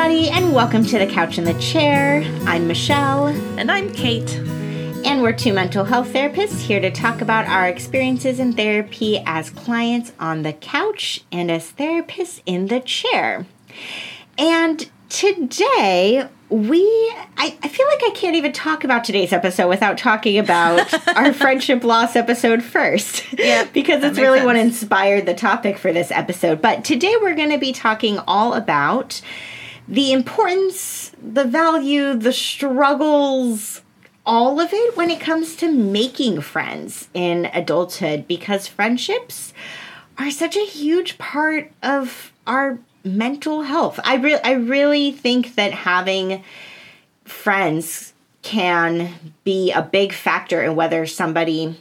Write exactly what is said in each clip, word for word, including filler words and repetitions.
everybody, and welcome to The Couch and the Chair. I'm Michelle. And I'm Kate. And we're two mental health therapists here to talk about our experiences in therapy as clients on the couch and as therapists in the chair. And today, we, I, I feel like I can't even talk about today's episode without talking about our friendship loss episode first. Yeah, because it's really sense. What inspired the topic for this episode. But today we're going to be talking all about the importance, the value, the struggles, all of it when it comes to making friends in adulthood, because friendships are such a huge part of our mental health. I re- I really think that having friends can be a big factor in whether somebody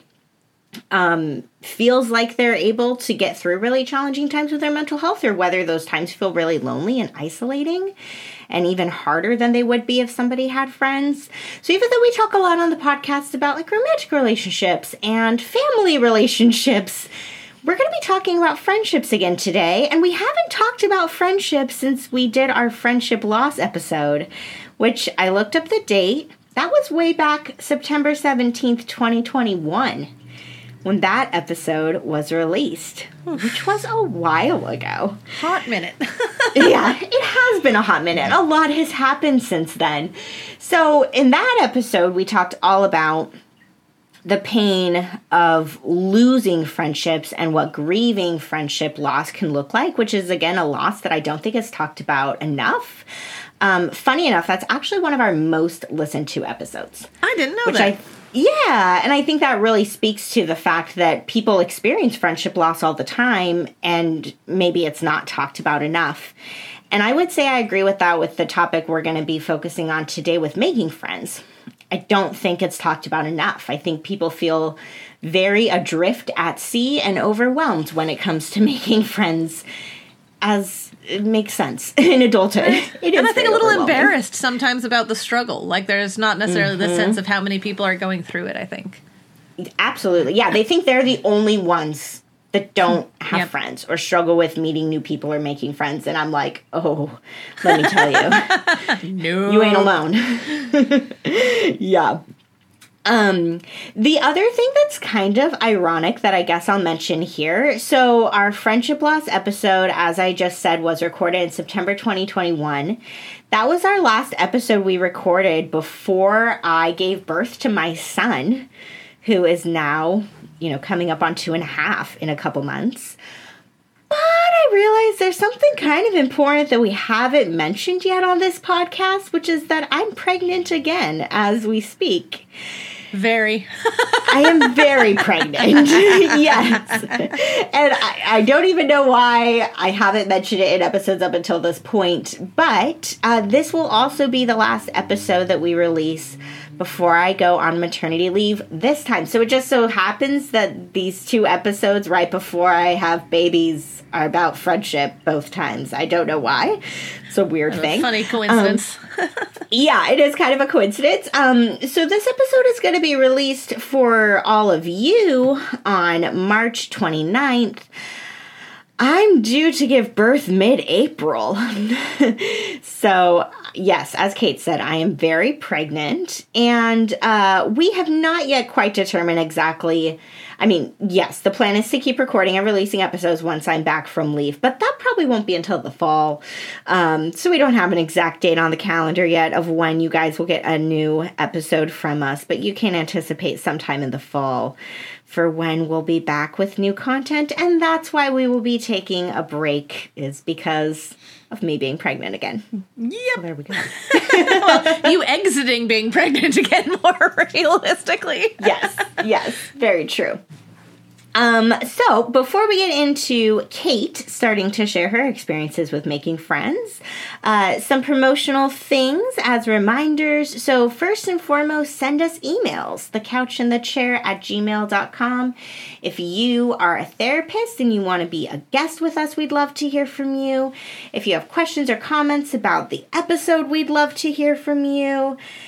um, feels like they're able to get through really challenging times with their mental health, or whether those times feel really lonely and isolating and even harder than they would be if somebody had friends. So even though we talk a lot on the podcast about like romantic relationships and family relationships, we're going to be talking about friendships again today, and we haven't talked about friendships since we did our friendship loss episode, which I looked up the date. That was way back September seventeenth, twenty twenty-one, when that episode was released, which was a while ago. Hot minute. Yeah, it has been a hot minute. A lot has happened since then. So in that episode, we talked all about the pain of losing friendships and what grieving friendship loss can look like, which is, again, a loss that I don't think is talked about enough. Um, funny enough, that's actually one of our most listened to episodes. I didn't know which that. I, yeah, and I think that really speaks to the fact that people experience friendship loss all the time, and maybe it's not talked about enough. And I would say I agree with that with the topic we're going to be focusing on today with making friends. I don't think it's talked about enough. I think people feel very adrift at sea and overwhelmed when it comes to making friends, as it makes sense in adulthood. It and I think a little embarrassed sometimes about the struggle. Like there's not necessarily mm-hmm. the sense of how many people are going through it, I think. Absolutely. Yeah, they think they're the only ones that don't have yep. friends or struggle with meeting new people or making friends. And I'm like, oh, let me tell you. No. You ain't alone. Yeah. Um, the other thing that's kind of ironic that I guess I'll mention here. So our friendship loss episode, as I just said, was recorded in September twenty twenty-one. That was our last episode we recorded before I gave birth to my son, who is now, you know, coming up on two and a half in a couple months. But I realized there's something kind of important that we haven't mentioned yet on this podcast, which is that I'm pregnant again as we speak. Very. I am very pregnant. Yes. And I, I don't even know why I haven't mentioned it in episodes up until this point. But uh, this will also be the last episode that we release before I go on maternity leave this time. So it just so happens that these two episodes right before I have babies are about friendship both times. I don't know why. It's a weird thing. Funny coincidence. Um, yeah, it is kind of a coincidence. Um, so this episode is going to be released for all of you on March twenty-ninth. I'm due to give birth mid-April. So, yes, as Kate said, I am very pregnant. And uh, we have not yet quite determined exactly. I mean, yes, the plan is to keep recording and releasing episodes once I'm back from leave. But that probably won't be until the fall. Um, so we don't have an exact date on the calendar yet of when you guys will get a new episode from us. But you can anticipate sometime in the fall for when we'll be back with new content. And that's why we will be taking a break, is because of me being pregnant again. Yep. So there we go. Well, you exiting being pregnant again, more realistically. Yes, yes, very true. Um, so before we get into Kate starting to share her experiences with making friends, uh, some promotional things as reminders. So first and foremost, send us emails, thecouchandthechair at gmail dot com. If you are a therapist and you want to be a guest with us, we'd love to hear from you. If you have questions or comments about the episode, we'd love to hear from you.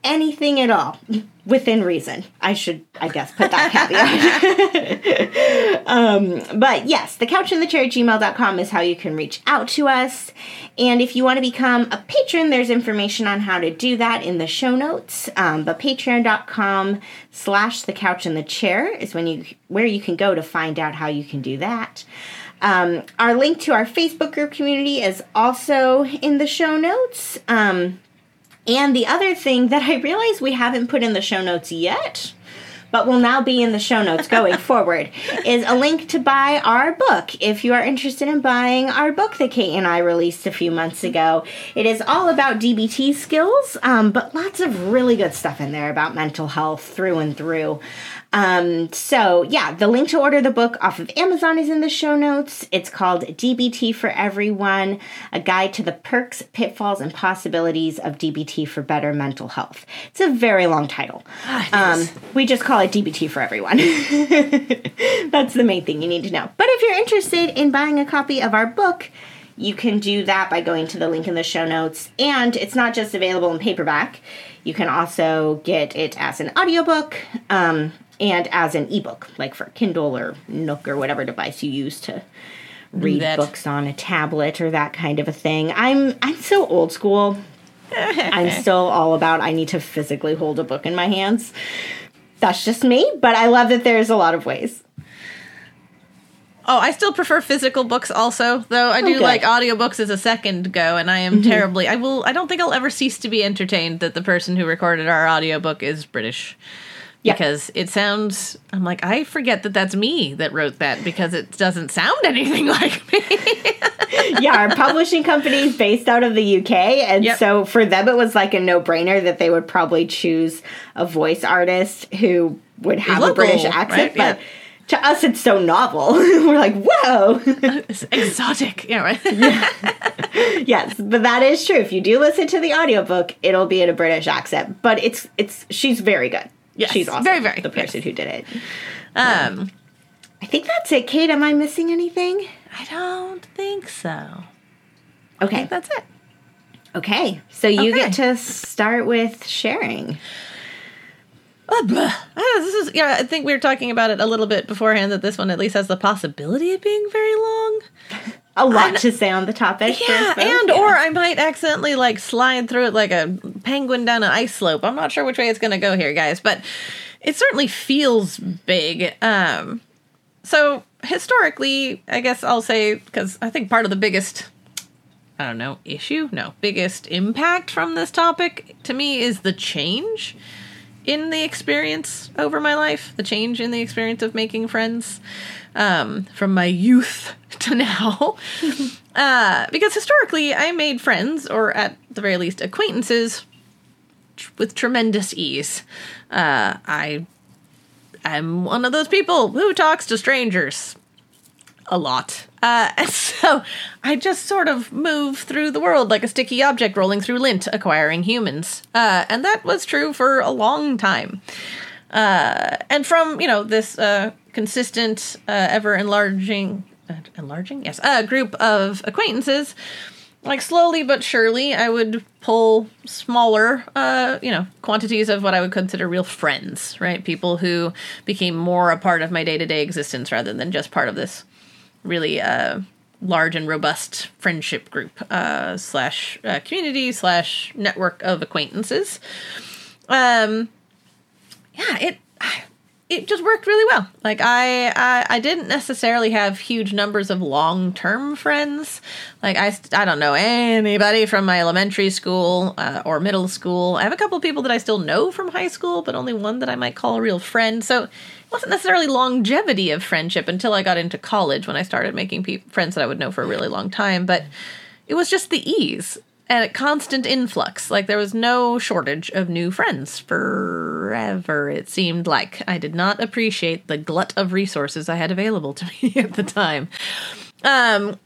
anything at all, within reason. I should, I guess, put that caveat. um, but yes, the couch in the chair at gmail dot com is how you can reach out to us. And if you want to become a patron, there's information on how to do that in the show notes. Um, but patreon dot com slash the couch in the chair is when you where you can go to find out how you can do that. Um, our link to our Facebook group community is also in the show notes. Um, and the other thing that I realize we haven't put in the show notes yet, but will now be in the show notes going forward, is a link to buy our book. If you are interested in buying our book that Kate and I released a few months ago, it is all about D B T skills, um, but lots of really good stuff in there about mental health through and through. Um, so yeah, the link to order the book off of Amazon is in the show notes. It's called D B T for Everyone, a guide to the perks, pitfalls, and possibilities of D B T for better mental health. It's a very long title. Um, we just call it D B T for Everyone. That's the main thing you need to know. But if you're interested in buying a copy of our book, you can do that by going to the link in the show notes. And it's not just available in paperback. You can also get it as an audiobook, um, and as an ebook, like for Kindle or Nook or whatever device you use to read books on a tablet or that kind of a thing. I'm I'm so old school. I'm still all about I need to physically hold a book in my hands. That's just me, but I love that there's a lot of ways. Oh, I still prefer physical books also, though I do Okay. like audiobooks as a second go, and I am mm-hmm. terribly, I will, I don't think I'll ever cease to be entertained that the person who recorded our audiobook is British. Yep. Because it sounds, I'm like, I forget that that's me that wrote that because it doesn't sound anything like me. Yeah, our publishing company is based out of the U K, and yep. so for them it was like a no-brainer that they would probably choose a voice artist who would have local, a British accent, right? But yeah. To us, it's so novel. We're like, whoa. It's exotic. Yeah, right? Yeah. Yes, but that is true. If you do listen to the audiobook, it'll be in a British accent. But it's, it's she's very good. Yes, she's awesome. Very, very. The person yes. who did it. Um, um, I think that's it. Kate, am I missing anything? I don't think so. Okay. I think that's it. Okay. So you okay. get to start with sharing. Oh, blah. Oh, this is, yeah, I think we were talking about it a little bit beforehand that this one at least has the possibility of being very long. A lot to say on the topic. Yeah, and yeah. or I might accidentally like slide through it like a penguin down an ice slope. I'm not sure which way it's going to go here, guys, but it certainly feels big. Um, so historically, I guess I'll say, because I think part of the biggest, I don't know, issue? No, biggest impact from this topic to me is the change in the experience over my life, the change in the experience of making friends um, from my youth to now. uh, because historically, I made friends, or at the very least acquaintances, tr- with tremendous ease. Uh, I am one of those people who talks to strangers a lot. Uh, and so I just sort of move through the world like a sticky object rolling through lint, acquiring humans. Uh, and that was true for a long time. Uh, and from, you know, this uh, consistent, uh, ever-enlarging, uh, enlarging? Yes, a uh, group of acquaintances, like slowly but surely, I would pull smaller, uh, you know, quantities of what I would consider real friends, right? People who became more a part of my day-to-day existence rather than just part of this really uh, large and robust friendship group uh, slash uh, community slash network of acquaintances. Um, yeah, it it just worked really well. Like I, I I didn't necessarily have huge numbers of long term friends. Like I I don't know anybody from my elementary school uh, or middle school. I have a couple of people that I still know from high school, but only one that I might call a real friend. So it wasn't necessarily longevity of friendship until I got into college when I started making pe- friends that I would know for a really long time. But it was just the ease and a constant influx. Like there was no shortage of new friends forever, it seemed like. I did not appreciate the glut of resources I had available to me at the time. Um,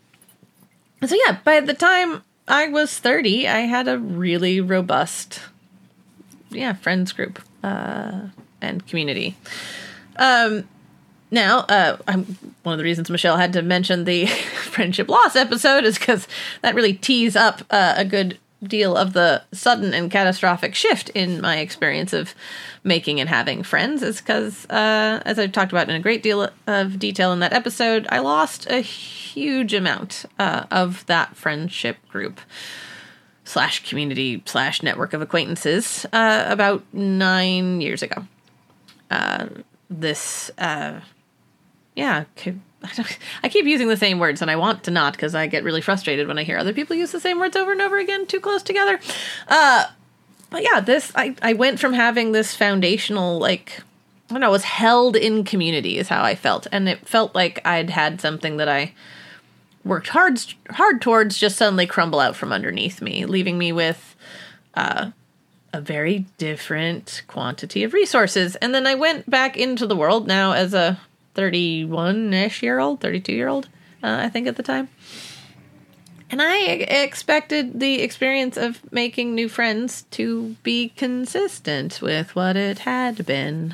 so yeah, by the time I was thirty, I had a really robust, yeah, friends group uh, and community. Um, now, uh, I'm, one of the reasons Michelle had to mention the friendship loss episode is because that really tees up uh, a good deal of the sudden and catastrophic shift in my experience of making and having friends is because, uh, as I've talked about in a great deal of detail in that episode, I lost a huge amount uh, of that friendship group slash community slash network of acquaintances uh, about nine years ago. Uh, this, uh, yeah, could, I keep using the same words, and I want to not, because I get really frustrated when I hear other people use the same words over and over again, too close together. Uh, but yeah, this, I, I went from having this foundational, like, I don't know, was held in community is how I felt, and it felt like I'd had something that I worked hard, hard towards just suddenly crumble out from underneath me, leaving me with uh, a very different quantity of resources. And then I went back into the world now as a thirty-one-ish year old, thirty-two year old, uh, I think at the time. And I expected the experience of making new friends to be consistent with what it had been.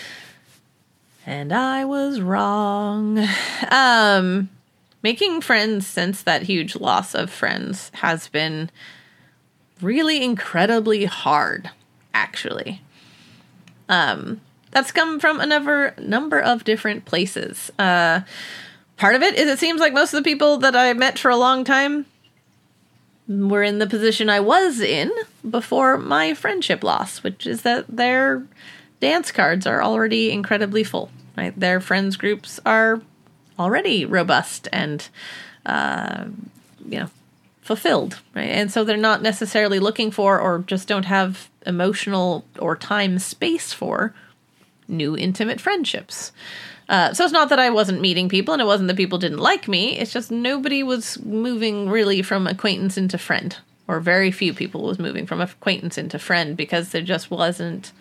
And I was wrong. Um, making friends since that huge loss of friends has been really incredibly hard, actually. Um... That's come from a number, number of different places. Uh, part of it is it seems like most of the people that I met for a long time were in the position I was in before my friendship loss, which is that their dance cards are already incredibly full. Right? Their friends groups are already robust and, uh, you know, fulfilled. Right? And so they're not necessarily looking for or just don't have emotional or time space for new intimate friendships. Uh, so it's not that I wasn't meeting people and it wasn't that people didn't like me. It's just nobody was moving really from acquaintance into friend, or very few people was moving from acquaintance into friend because there just wasn't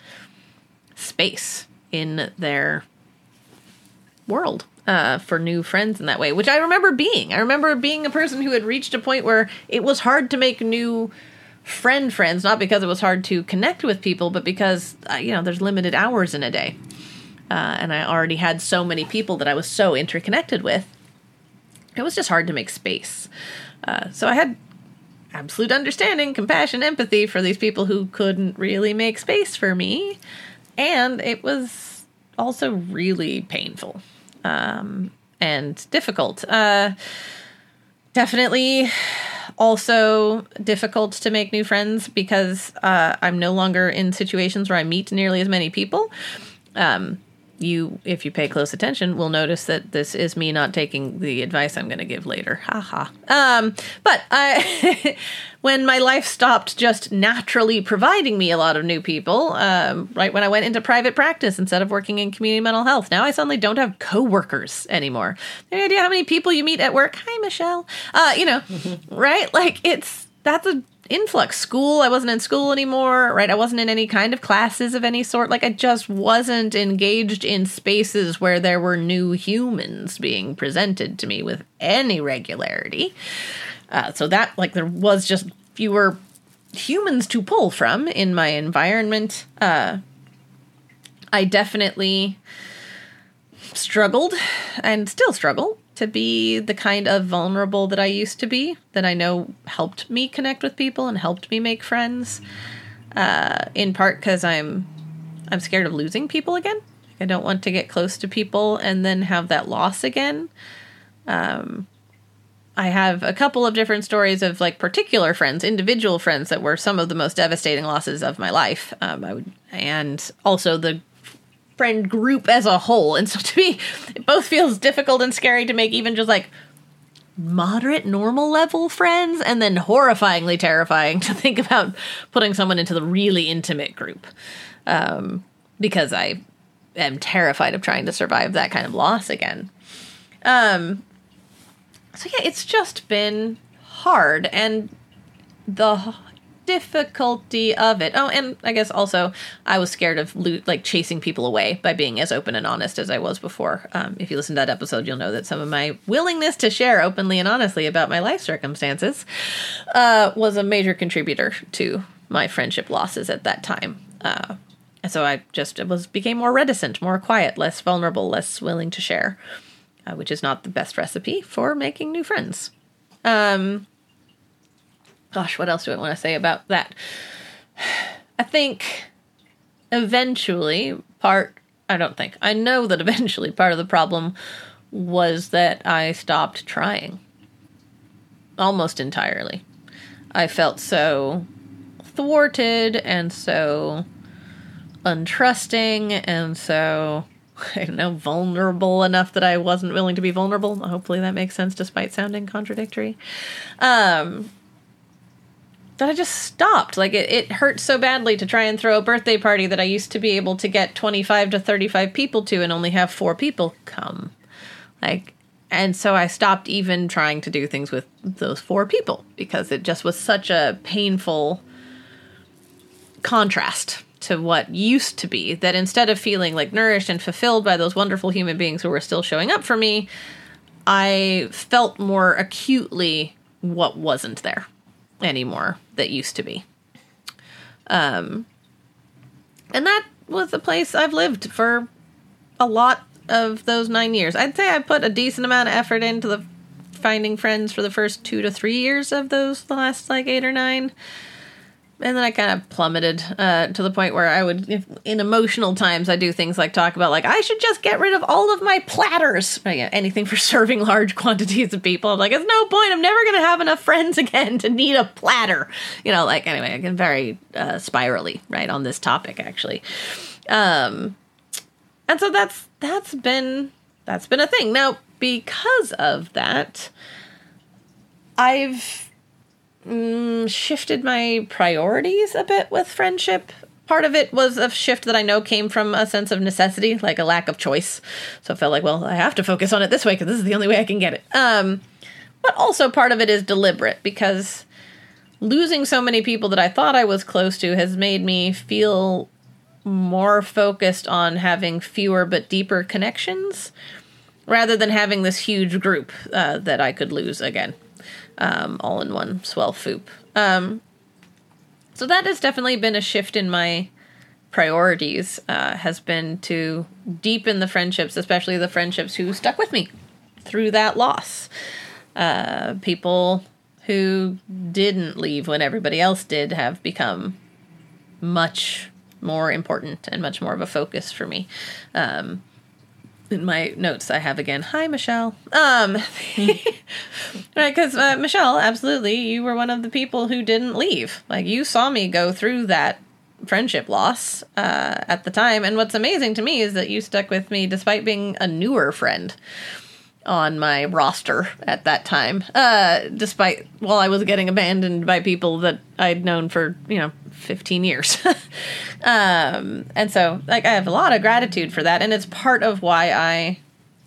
space in their world uh, for new friends in that way, which I remember being. I remember being a person who had reached a point where it was hard to make new friend friends, not because it was hard to connect with people, but because, uh, you know, there's limited hours in a day. Uh, and I already had so many people that I was so interconnected with. It was just hard to make space. Uh, so I had absolute understanding, compassion, empathy for these people who couldn't really make space for me. And it was also really painful um, and difficult. Uh, definitely also difficult to make new friends because uh, I'm no longer in situations where I meet nearly as many people. Um, you, if you pay close attention, will notice that this is me not taking the advice I'm going to give later. Ha ha. Um, but I, when my life stopped just naturally providing me a lot of new people, um, right when I went into private practice instead of working in community mental health, now I suddenly don't have coworkers anymore. Any idea how many people you meet at work? Hi, Michelle. Uh, you know, right? Like it's, that's a influx. School, I wasn't in school anymore, right? I wasn't in any kind of classes of any sort. Like I just wasn't engaged in spaces where there were new humans being presented to me with any regularity. Uh, so that, like, there was just fewer humans to pull from in my environment. Uh, I definitely struggled and still struggle to be the kind of vulnerable that I used to be, that I know helped me connect with people and helped me make friends. Uh, in part because I'm I'm scared of losing people again. I don't want to get close to people and then have that loss again. Um, I have a couple of different stories of like particular friends, individual friends that were some of the most devastating losses of my life. Um, I would, and also the friend group as a whole. And so to me, it both feels difficult and scary to make even just like moderate, normal level friends, and then horrifyingly terrifying to think about putting someone into the really intimate group. Um, because I am terrified of trying to survive that kind of loss again. Um, so yeah, it's just been hard, and the difficulty of it. Oh, and I guess also I was scared of lo- like chasing people away by being as open and honest as I was before. Um, if you listen to that episode, you'll know that some of my willingness to share openly and honestly about my life circumstances uh, was a major contributor to my friendship losses at that time. Uh, and so I just was became more reticent, more quiet, less vulnerable, less willing to share, uh, which is not the best recipe for making new friends. Um, gosh, what else do I want to say about that? I think eventually part, I don't think, I know that eventually part of the problem was that I stopped trying. Almost entirely. I felt so thwarted and so untrusting and so, I don't know, vulnerable enough that I wasn't willing to be vulnerable. Hopefully that makes sense despite sounding contradictory. Um, that I just stopped. Like, it, it hurt so badly to try and throw a birthday party that I used to be able to get twenty-five to thirty-five people to and only have four people come. Like, and so I stopped even trying to do things with those four people because it just was such a painful contrast to what used to be, that instead of feeling like nourished and fulfilled by those wonderful human beings who were still showing up for me, I felt more acutely what wasn't there anymore that used to be. Um, and that was the place I've lived for a lot of those nine years. I'd say I put a decent amount of effort into the finding friends for the first two to three years of those, the last like eight or nine. And then I kind of plummeted uh, to the point where I would, if, in emotional times, I do things like talk about, like, I should just get rid of all of my platters. Or, yeah, anything for serving large quantities of people. I'm like, it's no point. I'm never going to have enough friends again to need a platter. You know, like, anyway, I get very uh, spirally, right, on this topic, actually. Um, and so that's that's been that's been a thing. Now, because of that, I've Mm, shifted my priorities a bit with friendship. Part of it was a shift that I know came from a sense of necessity, like a lack of choice. So I felt like, well, I have to focus on it this way because this is the only way I can get it. Um, but also part of it is deliberate, because losing so many people that I thought I was close to has made me feel more focused on having fewer but deeper connections rather than having this huge group uh, that I could lose again. Um, all in one swell foop. Um, so that has definitely been a shift in my priorities, uh, has been to deepen the friendships, especially the friendships who stuck with me through that loss. Uh, people who didn't leave when everybody else did have become much more important and much more of a focus for me. Um, In my notes, I have again, hi, Michelle. Um, right, because uh, Michelle, absolutely, you were one of the people who didn't leave. Like, you saw me go through that friendship loss uh, at the time. And what's amazing to me is that you stuck with me despite being a newer friend on my roster at that time. Uh, despite, while I was getting abandoned by people that I'd known for, you know, fifteen years. um, and so, like, I have a lot of gratitude for that. And it's part of why I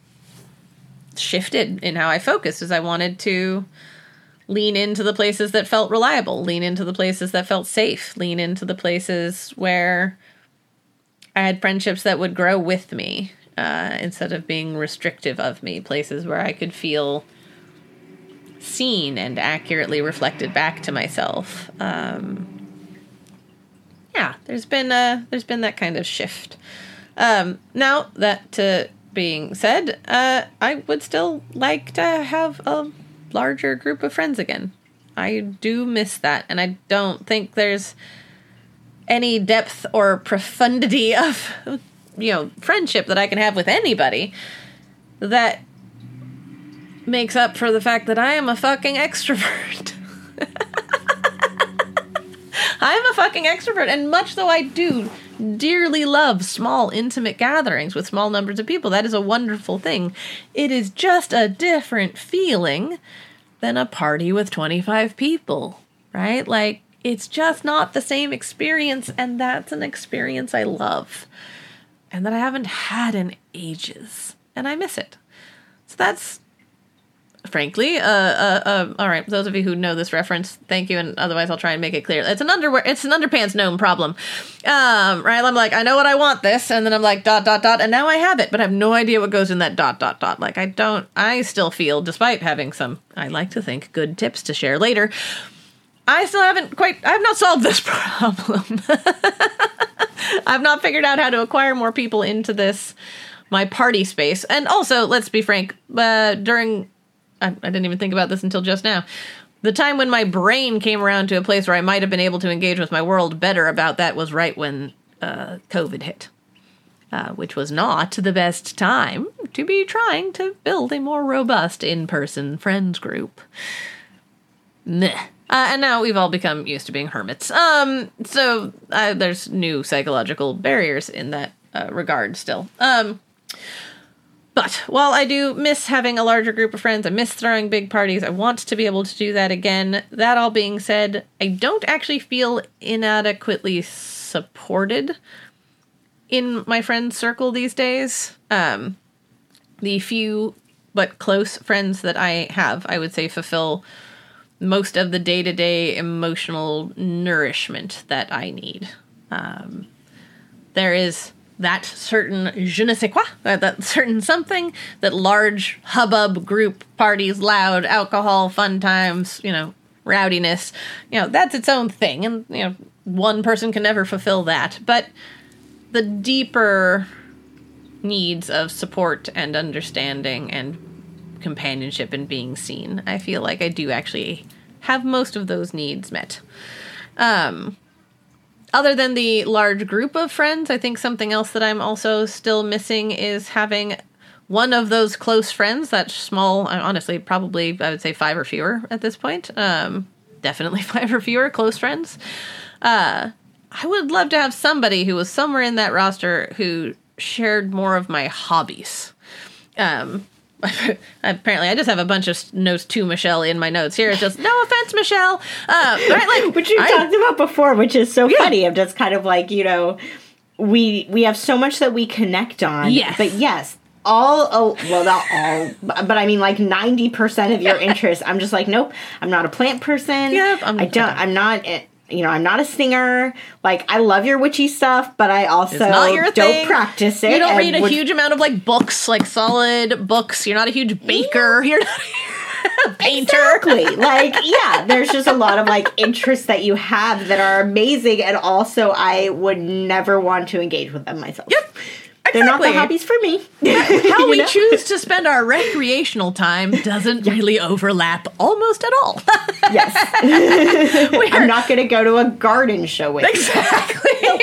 shifted in how I focused, is I wanted to lean into the places that felt reliable, lean into the places that felt safe, lean into the places where I had friendships that would grow with me, uh, instead of being restrictive of me, places where I could feel seen and accurately reflected back to myself. Um, Yeah, there's been a, there's been that kind of shift. Um, now, that uh, being said, uh, I would still like to have a larger group of friends again. I do miss that, and I don't think there's any depth or profundity of, you know, friendship that I can have with anybody that makes up for the fact that I am a fucking extrovert. I'm a fucking extrovert, and much though I do dearly love small, intimate gatherings with small numbers of people, that is a wonderful thing. It is just a different feeling than a party with twenty-five people, right? Like, it's just not the same experience, and that's an experience I love, and that I haven't had in ages, and I miss it. So that's, frankly, uh, uh, uh, all right, those of you who know this reference, thank you, and otherwise I'll try and make it clear. It's an underwear, it's an underpants gnome problem, um, right? I'm like, I know what I want this, and then I'm like, dot, dot, dot, and now I have it, but I have no idea what goes in that dot, dot, dot. Like, I don't, I still feel, despite having some, I like to think, good tips to share later, I still haven't quite, I have not solved this problem. I've not figured out how to acquire more people into this, my party space. And also, let's be frank, uh, during... I, I didn't even think about this until just now. the time when my brain came around to a place where I might have been able to engage with my world better about that was right when uh, COVID hit, uh, which was not the best time to be trying to build a more robust in-person friends group. Meh. Uh, and now we've all become used to being hermits. Um, so uh, there's new psychological barriers in that uh, regard still. Um, but while I do miss having a larger group of friends, I miss throwing big parties, I want to be able to do that again. That all being said, I don't actually feel inadequately supported in my friend circle these days. Um, the few but close friends that I have, I would say, fulfill most of the day-to-day emotional nourishment that I need. Um, there is that certain je ne sais quoi, that, that certain something, that large hubbub, group parties, loud alcohol, fun times, you know, rowdiness, you know, that's its own thing. And, you know, one person can never fulfill that. But the deeper needs of support and understanding and companionship and being seen, I feel like I do actually have most of those needs met. Um, other than the large group of friends, I think something else that I'm also still missing is having one of those close friends, that small, honestly, probably, I would say five or fewer at this point. Um, definitely five or fewer close friends. Uh, I would love to have somebody who was somewhere in that roster who shared more of my hobbies. Um, apparently, I just have a bunch of notes to Michelle in my notes here. It's just, no offense, Michelle. Uh, right, like, which you I, talked about before, which is so yeah. funny. I'm just kind of like, you know, we we have so much that we connect on. Yes. But yes, all, oh, well, not all, but, but I mean like ninety percent of your interests, I'm just like, nope, I'm not a plant person. Yep, I'm, I don't, I'm not... You know, I'm not a singer. Like, I love your witchy stuff, but I also don't thing. practice it. You don't read a would... huge amount of, like, books, like, solid books. You're not a huge baker. You're not a painter. Exactly. Like, yeah, there's just a lot of, like, interests that you have that are amazing, and also I would never want to engage with them myself. Yep. Exactly. They're not the hobbies for me. How we know? choose to spend our recreational time doesn't yeah. really overlap almost at all. Yes. I'm not going to go to a garden show with exactly. you.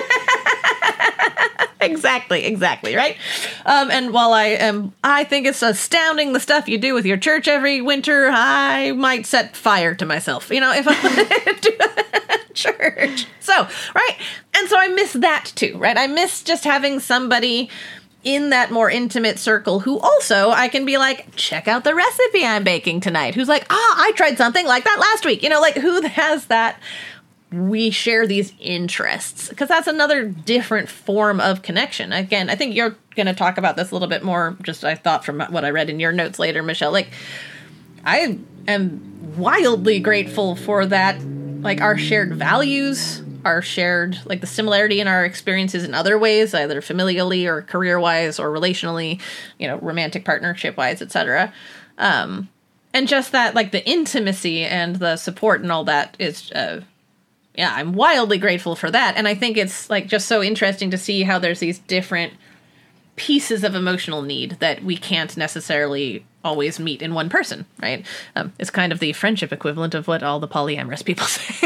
Exactly, exactly, right? Um, and while I am, I think it's astounding the stuff you do with your church every winter, I might set fire to myself, you know, if I do a church. So, right? And so I miss that too, right? I miss just having somebody in that more intimate circle who also I can be like, check out the recipe I'm baking tonight. Who's like, ah, oh, I tried something like that last week. You know, like who has that? We share these interests, because that's another different form of connection. Again, I think you're going to talk about this a little bit more, just I thought from what I read in your notes later, Michelle. Like, I am wildly grateful for that, like our shared values, our shared, like the similarity in our experiences in other ways, either familially or career-wise or relationally, you know, romantic partnership-wise, et cetera. Um, and just that, like the intimacy and the support and all that is... Uh, Yeah, I'm wildly grateful for that. And I think it's like just so interesting to see how there's these different pieces of emotional need that we can't necessarily always meet in one person, right? Um, it's kind of the friendship equivalent of what all the polyamorous people say.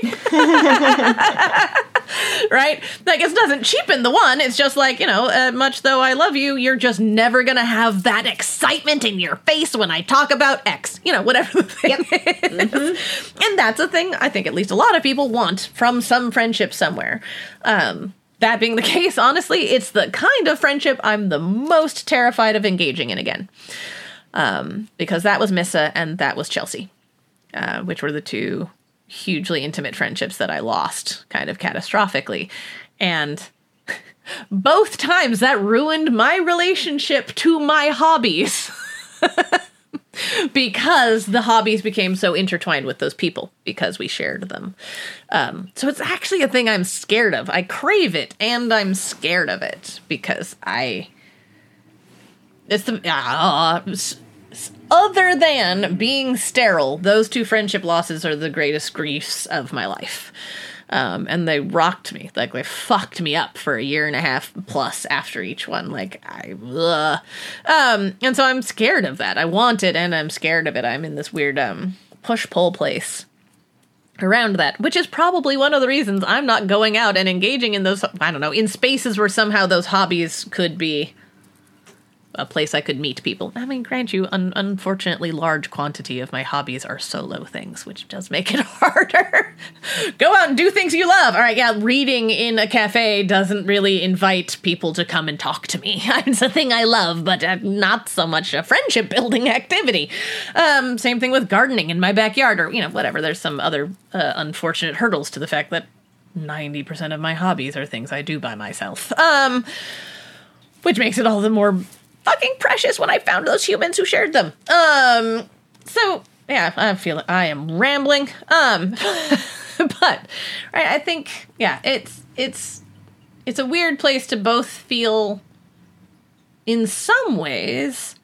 Right? Like, it doesn't cheapen the one. It's just like, you know, uh, much though I love you, you're just never going to have that excitement in your face when I talk about X. You know, whatever the thing yep. is. Mm-hmm. And that's a thing I think at least a lot of people want from some friendship somewhere. Um, that being the case, honestly, it's the kind of friendship I'm the most terrified of engaging in again. Um, because that was Missa and that was Chelsea, uh, which were the two hugely intimate friendships that I lost kind of catastrophically. And both times that ruined my relationship to my hobbies because the hobbies became so intertwined with those people because we shared them. Um, so it's actually a thing I'm scared of. I crave it and I'm scared of it because I, it's the, uh, other than being sterile, those two friendship losses are the greatest griefs of my life. Um, and they rocked me. Like, they fucked me up for a year and a half plus after each one. Like, I, ugh. Um, and so I'm scared of that. I want it and I'm scared of it. I'm in this weird, um, push-pull place around that, which is probably one of the reasons I'm not going out and engaging in those, I don't know, in spaces where somehow those hobbies could be a place I could meet people. I mean, grant you, un- unfortunately, large quantity of my hobbies are solo things, which does make it harder. Go out and do things you love. All right, yeah, reading in a cafe doesn't really invite people to come and talk to me. It's a thing I love, but uh, not so much a friendship-building activity. Um, same thing with gardening in my backyard, or, you know, whatever. There's some other uh, unfortunate hurdles to the fact that ninety percent of my hobbies are things I do by myself. Um, which makes it all the more fucking precious when I found those humans who shared them. Um, so, yeah, I feel I am rambling. Um, but, right, I think, yeah, it's, it's, it's a weird place to both feel, in some ways,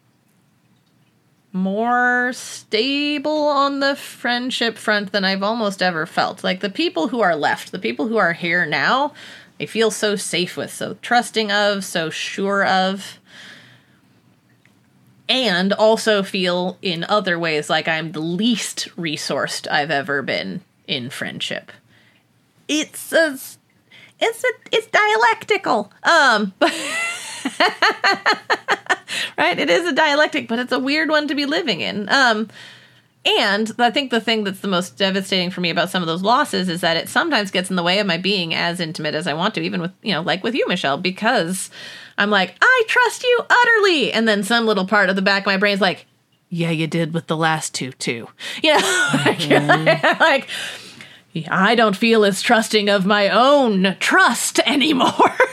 more stable on the friendship front than I've almost ever felt. Like, the people who are left, the people who are here now, I feel so safe with, so trusting of, so sure of. And also feel in other ways like I'm the least resourced I've ever been in friendship. It's a, it's a, it's dialectical. Um, right? It is a dialectic, but it's a weird one to be living in. Um, and I think the thing that's the most devastating for me about some of those losses is that it sometimes gets in the way of my being as intimate as I want to, even with, you know, like with you, Michelle, because I'm like, I trust you utterly. And then some little part of the back of my brain is like, yeah, you did with the last two, too. You know, mm-hmm. like, I don't feel as trusting of my own trust anymore.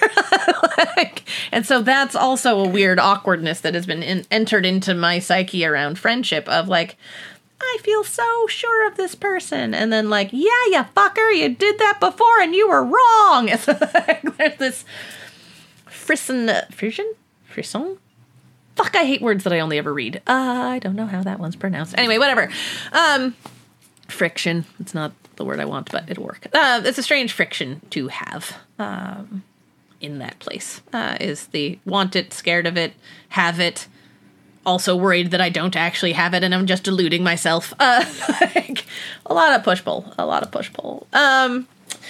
like, and so that's also a weird awkwardness that has been in, entered into my psyche around friendship of like, I feel so sure of this person. And then like, yeah, you fucker, you did that before and you were wrong. It's like, there's this frisson, frisson? Frisson? Fuck, I hate words that I only ever read. Uh, I don't know how that one's pronounced. Anyway, whatever. Um, friction. It's not the word I want, but it'll work. Uh, it's a strange friction to have um, in that place. Uh, is the want it, scared of it, have it, also worried that I don't actually have it and I'm just deluding myself. Uh, like, a lot of push-pull. A lot of push-pull. Um,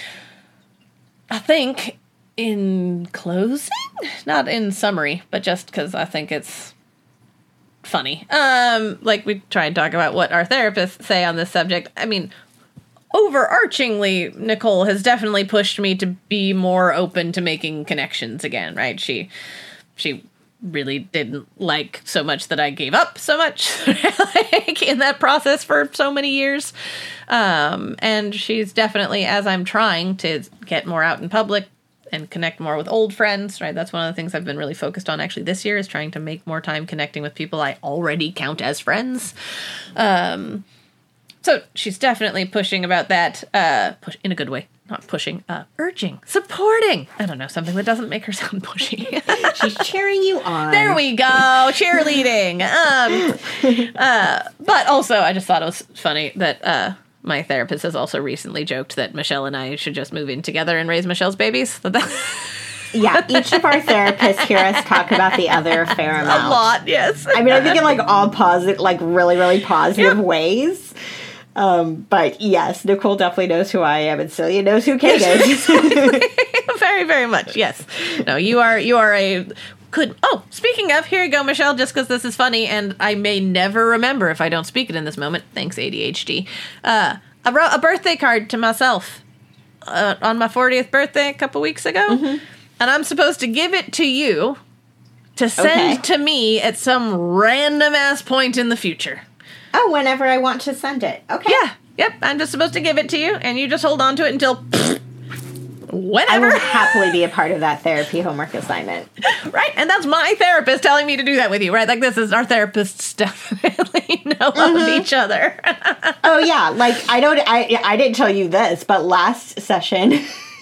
I think in closing, not in summary, but just because I think it's funny. Um, like we try and talk about what our therapists say on this subject. I mean, overarchingly, Nicole has definitely pushed me to be more open to making connections again, right? She, she really didn't like so much that I gave up so much like in that process for so many years. Um, and she's definitely, as I'm trying to get more out in public and connect more with old friends, right? That's one of the things I've been really focused on actually this year, is trying to make more time connecting with people I already count as friends. Um, so she's definitely pushing about that, uh, push in a good way, not pushing, uh, urging, supporting. I don't know, something that doesn't make her sound pushy. She's cheering you on. There we go. Cheerleading. Um, uh, but also I just thought it was funny that, uh, my therapist has also recently joked that Michelle and I should just move in together and raise Michelle's babies. Yeah, each of our therapists hear us talk about the other a fair amount. A lot, yes. I mean, I think in like all positive, like really, really positive yep. ways. Um, but yes, Nicole definitely knows who I am, and Celia knows who Kate is. Very, very much, yes. No, you are, you are a... Could oh, speaking of, here you go, Michelle, just because this is funny, and I may never remember if I don't speak it in this moment. Thanks, A D H D. Uh, I wrote a birthday card to myself uh, on my fortieth birthday a couple weeks ago, mm-hmm. and I'm supposed to give it to you to send okay. to me at some random-ass point in the future. Oh, whenever I want to send it. Okay. Yeah, yep, I'm just supposed to give it to you, and you just hold on to it until... whenever. I will happily be a part of that therapy homework assignment. Right, and that's my therapist telling me to do that with you, right? Like, this is, our therapists definitely know mm-hmm. of each other. Oh, yeah, like, I don't, I, I didn't tell you this, but last session,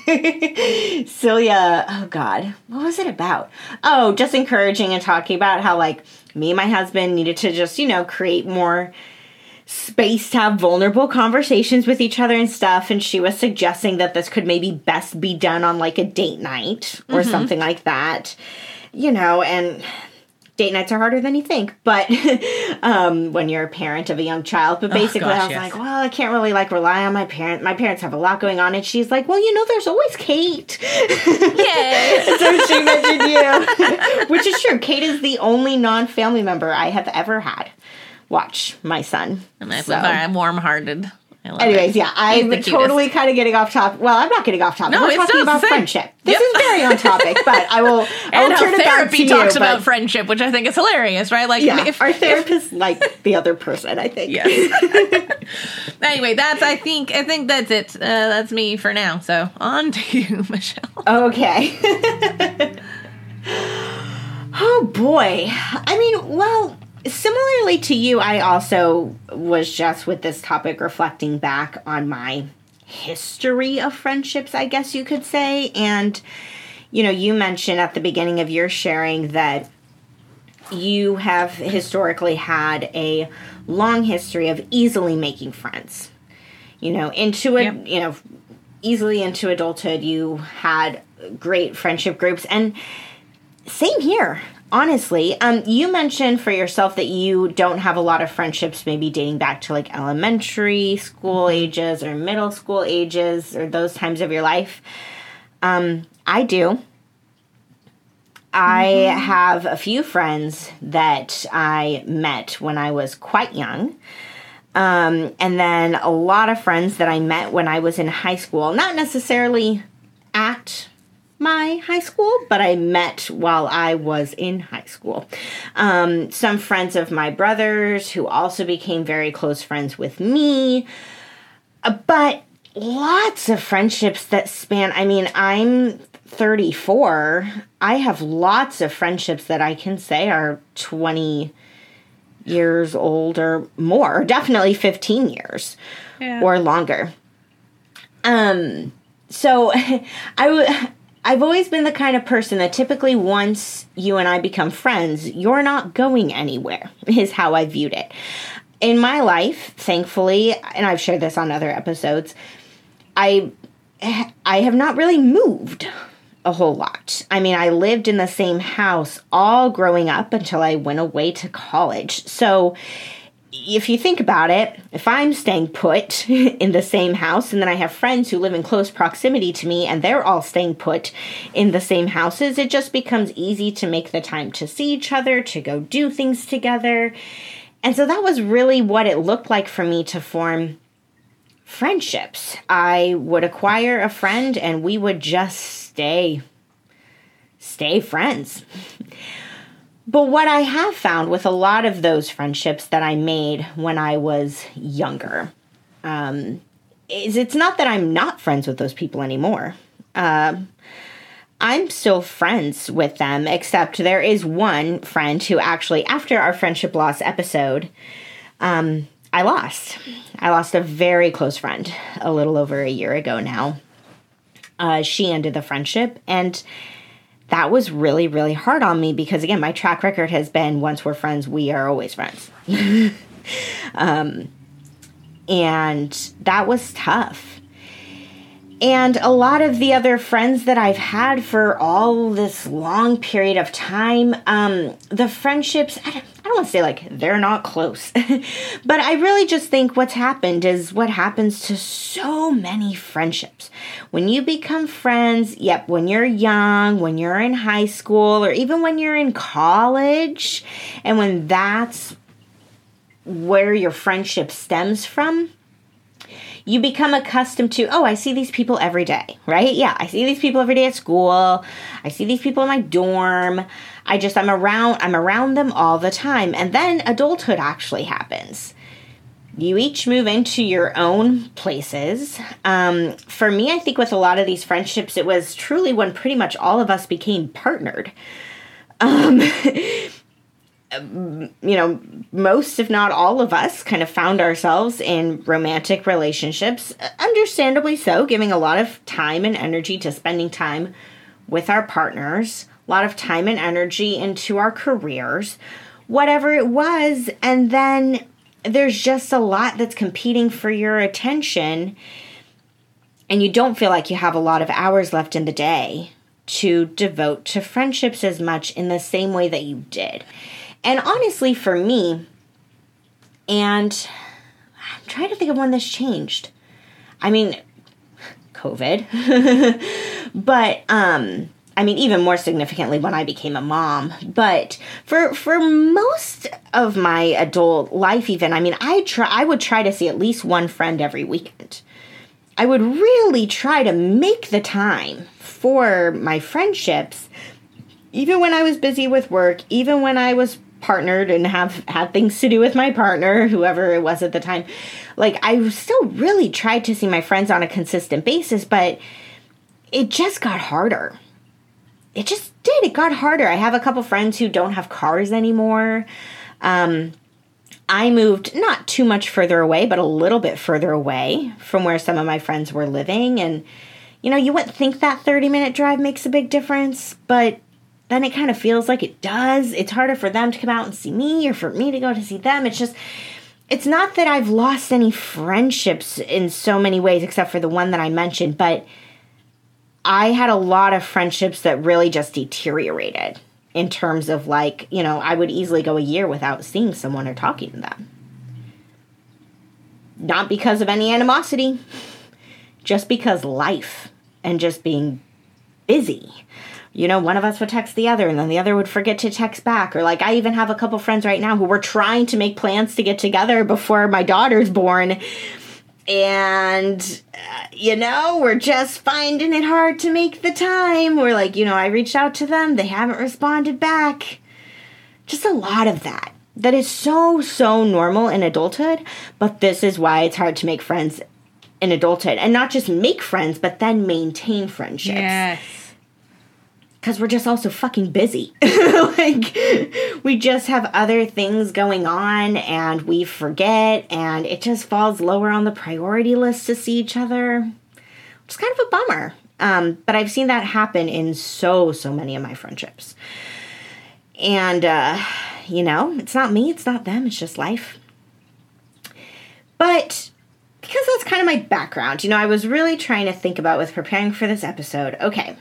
Celia, oh, God, what was it about? Oh, just encouraging and talking about how, like, me and my husband needed to just, you know, create more space to have vulnerable conversations with each other and stuff, and she was suggesting that this could maybe best be done on like a date night or mm-hmm. something like that, you know, and date nights are harder than you think, but um, when you're a parent of a young child. But basically, oh, gosh, I was yes. like, well, I can't really like rely on my parents. My parents have a lot going on, and she's like, well, you know, there's always Kate. Yay! So she mentioned you, which is true. Kate is the only non-family member I have ever had watch my son. And I'm so. very warm-hearted. Anyways, it. yeah, I'm totally kind of getting off topic. Well, I'm not getting off topic. No, We're it's talking about friendship. This yep. is very on topic, but I will. I will and turn how it back therapy to talks you, about but, friendship, which I think is hilarious, right? Like, yeah, if, our therapist if, like the other person, I think. Yes. Anyway, that's I think I think that's it. Uh, that's me for now. So on to you, Michelle. Okay. Oh boy. I mean, well. Similarly to you, I also was just with this topic reflecting back on my history of friendships, I guess you could say. And, you know, you mentioned at the beginning of your sharing that you have historically had a long history of easily making friends. You know, into it, yep. you know, easily into adulthood, you had great friendship groups. And same here. Honestly, um, you mentioned for yourself that you don't have a lot of friendships maybe dating back to like elementary school ages or middle school ages or those times of your life. Um, I do. I mm-hmm. have a few friends that I met when I was quite young. Um, and then a lot of friends that I met when I was in high school, not necessarily at my high school, but I met while I was in high school. Um, some friends of my brother's who also became very close friends with me, uh, but lots of friendships that span, I mean, I'm thirty-four. I have lots of friendships that I can say are twenty years old or more, definitely fifteen years yeah. or longer. Um, so I would, I've always been the kind of person that typically once you and I become friends, you're not going anywhere, is how I viewed it. In my life, thankfully, and I've shared this on other episodes, I I have not really moved a whole lot. I mean, I lived in the same house all growing up until I went away to college. So if you think about it, if I'm staying put in the same house and then I have friends who live in close proximity to me and they're all staying put in the same houses, it just becomes easy to make the time to see each other, to go do things together. And so that was really what it looked like for me to form friendships. I would acquire a friend and we would just stay, stay friends. But what I have found with a lot of those friendships that I made when I was younger um, is it's not that I'm not friends with those people anymore. Uh, I'm still friends with them, except there is one friend who actually, after our friendship loss episode, um, I lost. I lost a very close friend a little over a year ago now. Uh, she ended the friendship, and that was really, really hard on me because, again, my track record has been once we're friends, we are always friends. um, and that was tough. And a lot of the other friends that I've had for all this long period of time, um, the friendships, I don't, I don't want to say like they're not close, but I really just think what's happened is what happens to so many friendships. When you become friends, yep, when you're young, when you're in high school, or even when you're in college, and when that's where your friendship stems from, you become accustomed to, oh, I see these people every day, right? Yeah, I see these people every day at school. I see these people in my dorm. I just, I'm around, I'm around them all the time. And then adulthood actually happens. You each move into your own places. Um, for me, I think with a lot of these friendships, it was truly when pretty much all of us became partnered. Um, you know, most, if not all of us, kind of found ourselves in romantic relationships, understandably so, giving a lot of time and energy to spending time with our partners, a lot of time and energy into our careers, whatever it was. And then there's just a lot that's competing for your attention, and you don't feel like you have a lot of hours left in the day. to devote to friendships as much in the same way that you did. And honestly, for me, and I'm trying to think of when this changed. I mean, COVID. But, um, I mean, even more significantly when I became a mom. But for for most of my adult life even, I mean, I try I would try to see at least one friend every weekend. I would really try to make the time for my friendships, even when I was busy with work, even when I was partnered and have had things to do with my partner, whoever it was at the time. Like, I still really tried to see my friends on a consistent basis, but it just got harder. It just did. It got harder. I have a couple friends who don't have cars anymore. Um, I moved not too much further away, but a little bit further away from where some of my friends were living. And, you know, you wouldn't think that thirty-minute drive makes a big difference, but then it kind of feels like it does. It's harder for them to come out and see me or for me to go to see them. It's just, it's not that I've lost any friendships in so many ways, except for the one that I mentioned, but I had a lot of friendships that really just deteriorated in terms of, like, you know, I would easily go a year without seeing someone or talking to them. Not because of any animosity, just because life and just being busy. You know, one of us would text the other and then the other would forget to text back. Or, like, I even have a couple friends right now who were trying to make plans to get together before my daughter's born. And, uh, you know, we're just finding it hard to make the time. We're like, you know, I reached out to them. They haven't responded back. Just a lot of that. That is so, so normal in adulthood. But this is why it's hard to make friends in adulthood. And not just make friends, but then maintain friendships. Yes. Because we're just also fucking busy. Like, we just have other things going on and we forget and it just falls lower on the priority list to see each other. Which is kind of a bummer. Um, but I've seen that happen in so, so many of my friendships. And, uh, you know, it's not me, it's not them, it's just life. But because that's kind of my background, you know, I was really trying to think about with preparing for this episode, okay,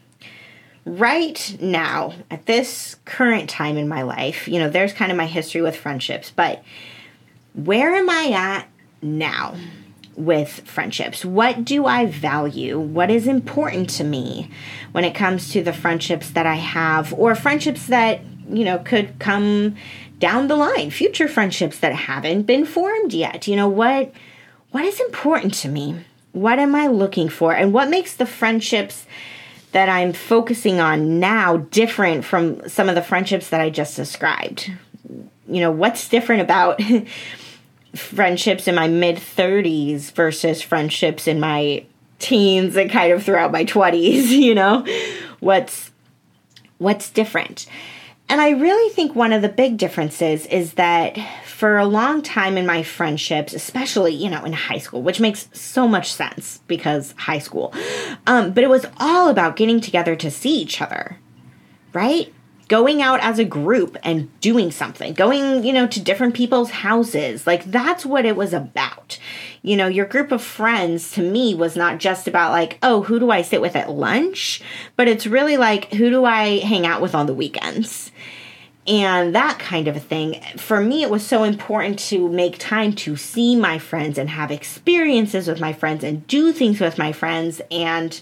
right now, at this current time in my life, you know, there's kind of my history with friendships, but where am I at now with friendships? What do I value? What is important to me when it comes to the friendships that I have, or friendships that, you know, could come down the line, future friendships that haven't been formed yet? You know, what what is important to me? What am I looking for? And what makes the friendships that I'm focusing on now different from some of the friendships that I just described? You know, what's different about friendships in my mid-thirties versus friendships in my teens and kind of throughout my twenties, you know? What's what's different? And I really think one of the big differences is that for a long time in my friendships, especially, you know, in high school, which makes so much sense because high school, um, but it was all about getting together to see each other, right? Going out as a group and doing something, going, you know, to different people's houses. Like, that's what it was about. You know, your group of friends to me was not just about like, oh, who do I sit with at lunch? But it's really like, who do I hang out with on the weekends? And that kind of a thing. For me, it was so important to make time to see my friends and have experiences with my friends and do things with my friends. And,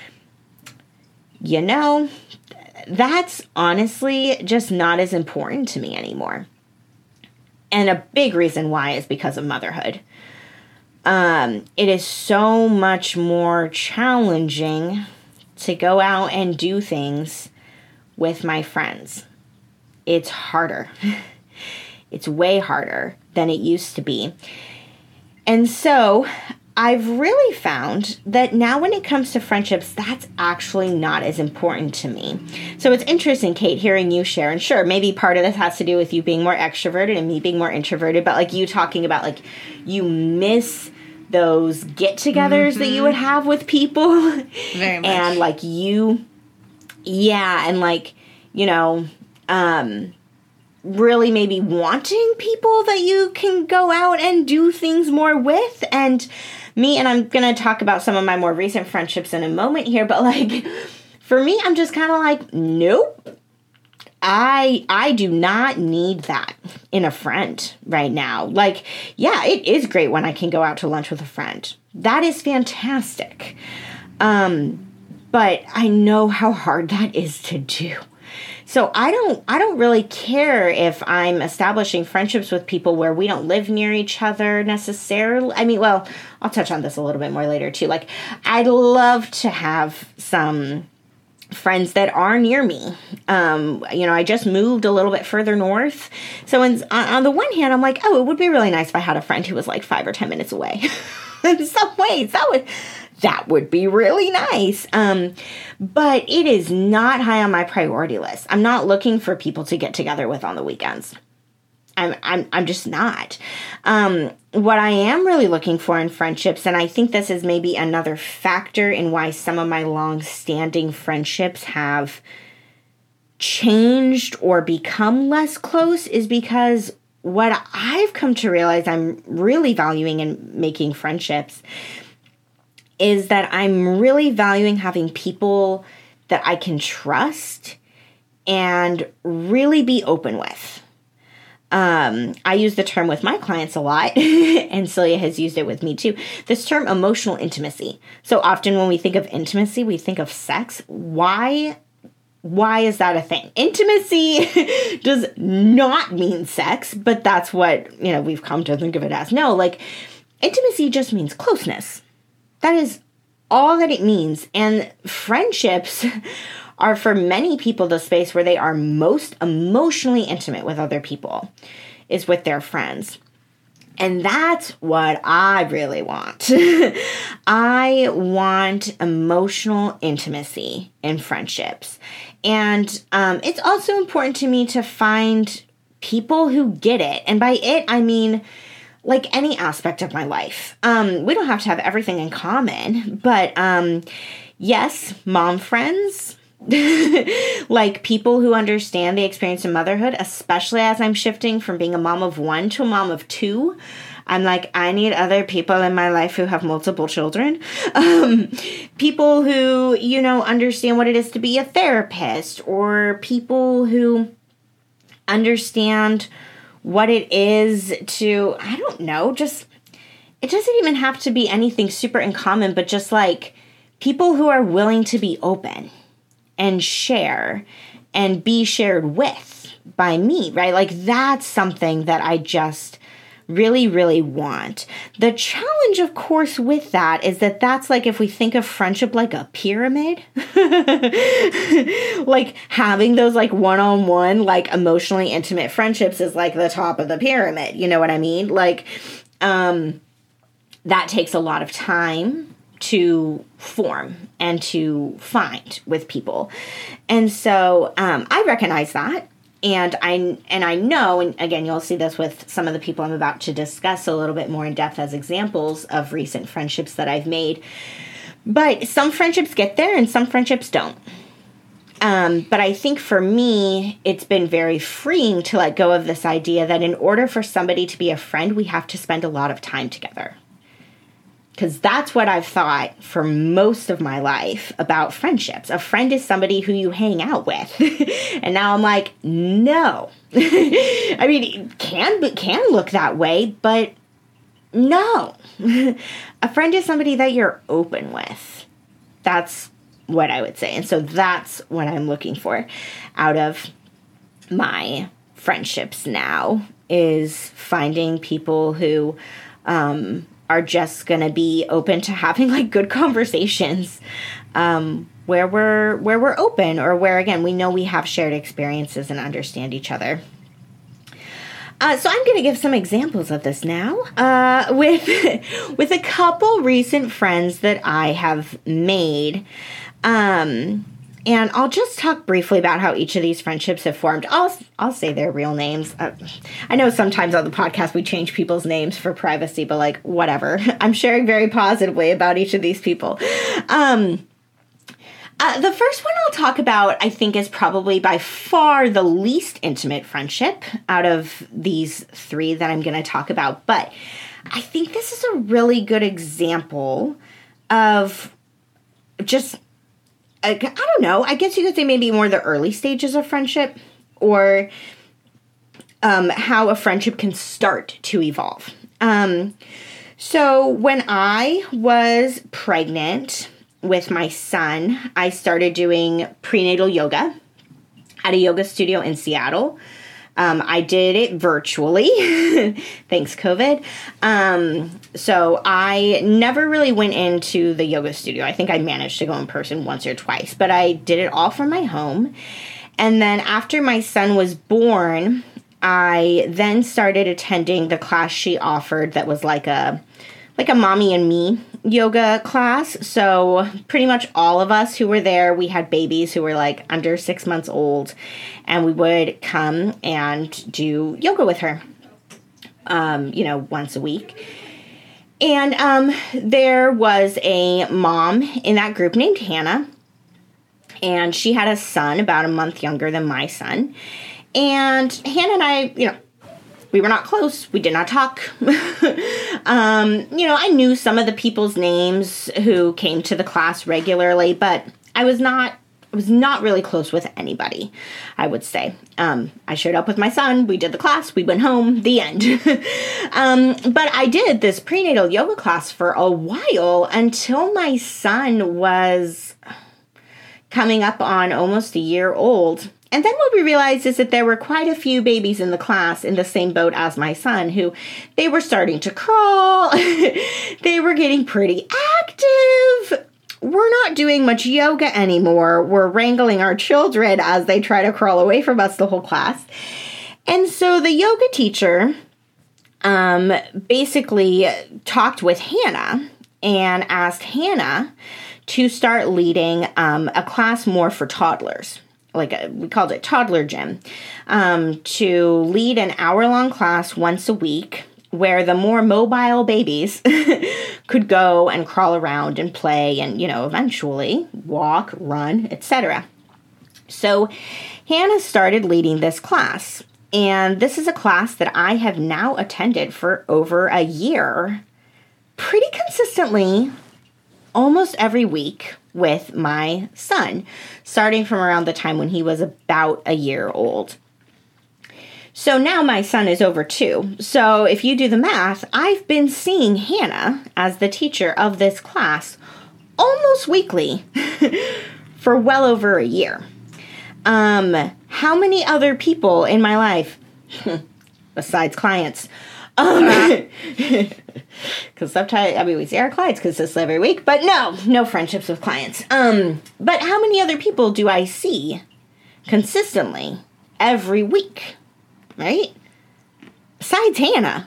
you know, that's honestly just not as important to me anymore. And a big reason why is because of motherhood. Um, it is so much more challenging to go out and do things with my friends. It's harder. It's way harder than it used to be. And so I've really found that now when it comes to friendships, that's actually not as important to me. So it's interesting, Kate, hearing you share. And sure, maybe part of this has to do with you being more extroverted and me being more introverted. But like you talking about like you miss those get-togethers mm-hmm. that you would have with people. Very much. And like you, yeah, and like, you know, um, really maybe wanting people that you can go out and do things more with. And me, and I'm going to talk about some of my more recent friendships in a moment here, but like For me, I'm just kind of like, nope. I I do not need that in a friend right now. Like, yeah, it is great when I can go out to lunch with a friend. That is fantastic. Um, but I know how hard that is to do. So I don't I don't really care if I'm establishing friendships with people where we don't live near each other necessarily. I mean, well, I'll touch on this a little bit more later too. Like, I'd love to have some friends that are near me. Um, you know, I just moved a little bit further north. So in, on, on the one hand, I'm like, oh, it would be really nice if I had a friend who was like five or ten minutes away. In some ways, that would that would be really nice. Um, but it is not high on my priority list. I'm not looking for people to get together with on the weekends. I'm I'm I'm just not. Um, what I am really looking for in friendships, and I think this is maybe another factor in why some of my long-standing friendships have changed or become less close, is because what I've come to realize I'm really valuing in making friendships is that I'm really valuing having people that I can trust and really be open with. Um, I use the term with my clients a lot, and Celia has used it with me too. This term, emotional intimacy. So often when we think of intimacy, we think of sex. Why? Why is that a thing? Intimacy does not mean sex, but that's what, you know, we've come to think of it as. No, like, intimacy just means closeness. That is all that it means. And friendships are for many people the space where they are most emotionally intimate with other people, is with their friends. And that's what I really want. I want emotional intimacy in friendships. And um, it's also important to me to find people who get it. And by it, I mean like any aspect of my life. Um, we don't have to have everything in common, but um, yes, mom friends, like people who understand the experience of motherhood, especially as I'm shifting from being a mom of one to a mom of two. I'm like, I need other people in my life who have multiple children. Um, people who, you know, understand what it is to be a therapist, or people who understand what it is to, I don't know, just, it doesn't even have to be anything super in common, but just like people who are willing to be open and share and be shared with by me, right? Like, that's something that I just really, really want. The challenge, of course, with that is that that's like, if we think of friendship like a pyramid, like having those like one-on-one, like emotionally intimate friendships is like the top of the pyramid. You know what I mean? Like, um, that takes a lot of time to form and to find with people. And so um, I recognize that. And I and I know, and again, you'll see this with some of the people I'm about to discuss a little bit more in depth as examples of recent friendships that I've made. But some friendships get there and some friendships don't. Um, but I think for me, it's been very freeing to let go of this idea that in order for somebody to be a friend, we have to spend a lot of time together. Because that's what I've thought for most of my life about friendships. A friend is somebody who you hang out with. And now I'm like, no. I mean, it can, it can look that way, but no. A friend is somebody that you're open with. That's what I would say. And so that's what I'm looking for out of my friendships now, is finding people who um, are just going to be open to having like good conversations, um, where we're where we're open, or where, again, we know we have shared experiences and understand each other. Uh, so I'm going to give some examples of this now uh, with with a couple recent friends that I have made. Um, and I'll just talk briefly about how each of these friendships have formed. I'll I'll say their real names. Uh, I know sometimes on the podcast we change people's names for privacy, but like, whatever. I'm sharing very positively about each of these people. Um, uh, the first one I'll talk about, I think, is probably by far the least intimate friendship out of these three that I'm going to talk about. But I think this is a really good example of just I, I don't know, I guess you could say maybe more the early stages of friendship, or um, how a friendship can start to evolve. Um, so when I was pregnant with my son, I started doing prenatal yoga at a yoga studio in Seattle. Um, I did it virtually. Thanks, COVID. Um, so I never really went into the yoga studio. I think I managed to go in person once or twice, but I did it all from my home. And then after my son was born, I then started attending the class she offered that was like a like a mommy and me yoga class. So pretty much all of us who were there, we had babies who were like under six months old, and we would come and do yoga with her, um, you know, once a week. And um, there was a mom in that group named Hannah, and she had a son about a month younger than my son. And Hannah and I, you know, we were not close. We did not talk. um, you know, I knew some of the people's names who came to the class regularly, but I was not I was not really close with anybody, I would say. Um, I showed up with my son. We did the class. We went home. The end. um, but I did this prenatal yoga class for a while until my son was coming up on almost a year old. And then what we realized is that there were quite a few babies in the class in the same boat as my son, who they were starting to crawl. They were getting pretty active. We're not doing much yoga anymore. We're wrangling our children as they try to crawl away from us the whole class. And so the yoga teacher um, basically talked with Hannah and asked Hannah to start leading um, a class more for toddlers. Like a, we called it toddler gym, um, to lead an hour-long class once a week where the more mobile babies could go and crawl around and play and, you know, eventually walk, run, et cetera. So Hannah started leading this class, and this is a class that I have now attended for over a year, pretty consistently, almost every week with my son, starting from around the time when he was about a year old. So now my son is over two. So if you do the math, I've been seeing Hannah as the teacher of this class almost weekly for well over a year. Um, how many other people in my life, besides clients, Um, because sometimes, I mean, we see our clients consistently every week, but no, no friendships with clients. Um, but how many other people do I see consistently every week, right? Besides Hannah.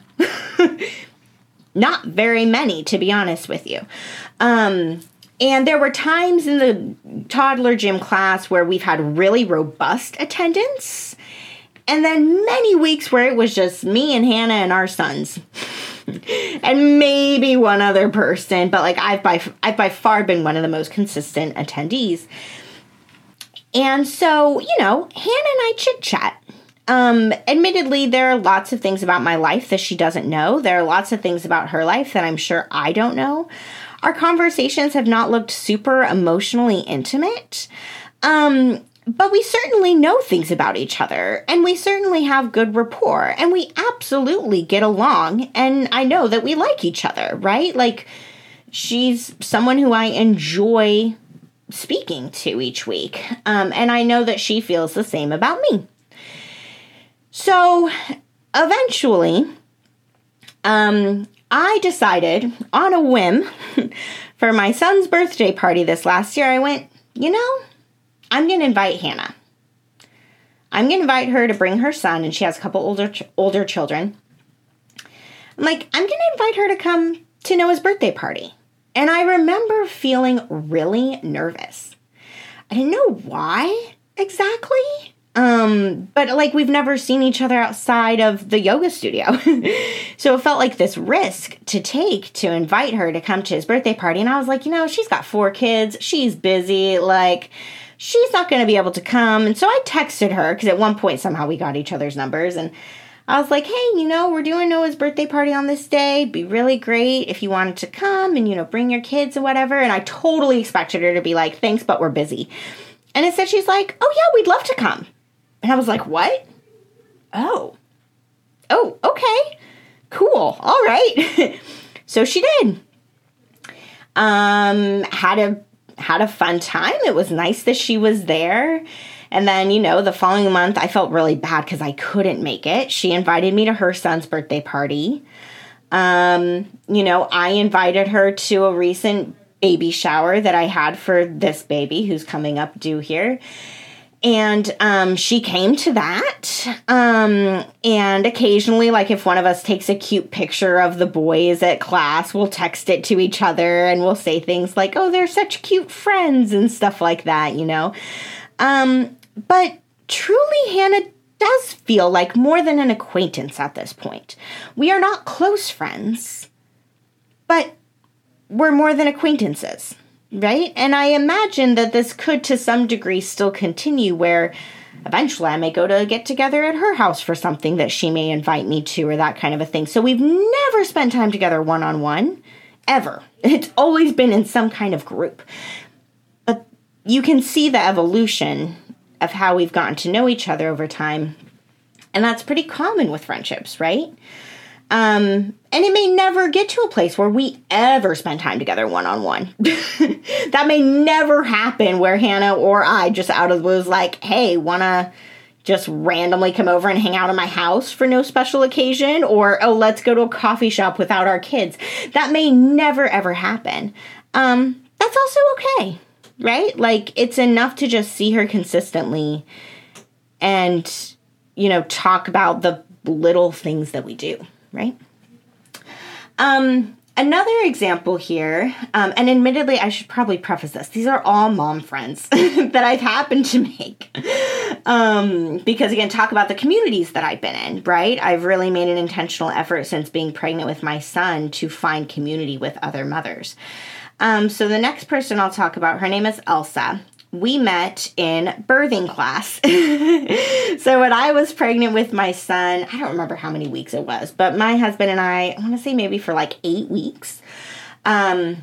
Not very many, to be honest with you. Um, and there were times in the toddler gym class where we've had really robust attendance. And then many weeks where it was just me and Hannah and our sons. And maybe one other person. But like I've by, I've by far been one of the most consistent attendees. And so, you know, Hannah and I chit-chat. Um, admittedly, there are lots of things about my life that she doesn't know. There are lots of things about her life that I'm sure I don't know. Our conversations have not looked super emotionally intimate. Um... But we certainly know things about each other, and we certainly have good rapport, and we absolutely get along, and I know that we like each other, right? Like, she's someone who I enjoy speaking to each week, um, and I know that she feels the same about me. So, eventually, um, I decided, on a whim, for my son's birthday party this last year, I went, you know, I'm going to invite Hannah. I'm going to invite her to bring her son, and she has a couple older ch- older children. I'm like, I'm going to invite her to come to Noah's birthday party. And I remember feeling really nervous. I didn't know why exactly. Um, but like we've never seen each other outside of the yoga studio. So it felt like this risk to take to invite her to come to his birthday party. And I was like, you know, she's got four kids. She's busy. Like, she's not going to be able to come. And so I texted her because at one point somehow we got each other's numbers. And I was like, hey, you know, we're doing Noah's birthday party on this day. It'd be really great if you wanted to come and, you know, bring your kids or whatever. And I totally expected her to be like, thanks, but we're busy. And instead she's like, oh, yeah, we'd love to come. And I was like, what? Oh. Oh, okay. Cool. All right. So she did. Um, had a had a fun time. It was nice that she was there. And then, you know, the following month, I felt really bad because I couldn't make it. She invited me to her son's birthday party. Um, you know, I invited her to a recent baby shower that I had for this baby who's coming up due here. And um, she came to that. Um, and occasionally, like if one of us takes a cute picture of the boys at class, we'll text it to each other and we'll say things like, oh, they're such cute friends and stuff like that, you know. Um, but truly, Hannah does feel like more than an acquaintance at this point. We are not close friends, but we're more than acquaintances. Right? And I imagine that this could to some degree still continue where eventually I may go to get together at her house for something that she may invite me to or that kind of a thing. So we've never spent time together one-on-one, ever. It's always been in some kind of group. But you can see the evolution of how we've gotten to know each other over time. And that's pretty common with friendships, right? Um, and it may never get to a place where we ever spend time together one-on-one. That may never happen where Hannah or I just out of the blue is like, hey, wanna just randomly come over and hang out in my house for no special occasion? Or, oh, let's go to a coffee shop without our kids. That may never, ever happen. Um, that's also okay, right? Like, it's enough to just see her consistently and, you know, talk about the little things that we do. Right? Um, another example here, um, and admittedly, I should probably preface this. These are all mom friends that I've happened to make. Um, because again, talk about the communities that I've been in, right? I've really made an intentional effort since being pregnant with my son to find community with other mothers. Um, so the next person I'll talk about, her name is Elsa. We met in birthing class. So when I was pregnant with my son, I don't remember how many weeks it was, but my husband and I, I want to say maybe for like eight weeks, um,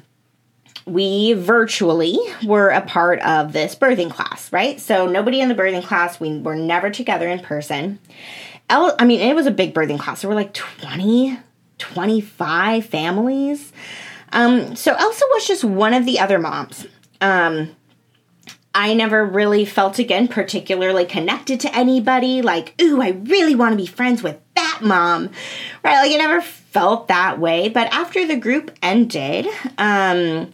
we virtually were a part of this birthing class, right? So nobody in the birthing class, we were never together in person. El- I mean, it was a big birthing class. There were like twenty, twenty-five families. Um, so Elsa was just one of the other moms. Um, I never really felt, again, particularly connected to anybody. Like, ooh, I really want to be friends with that mom. Right? Like, I never felt that way. But after the group ended, um,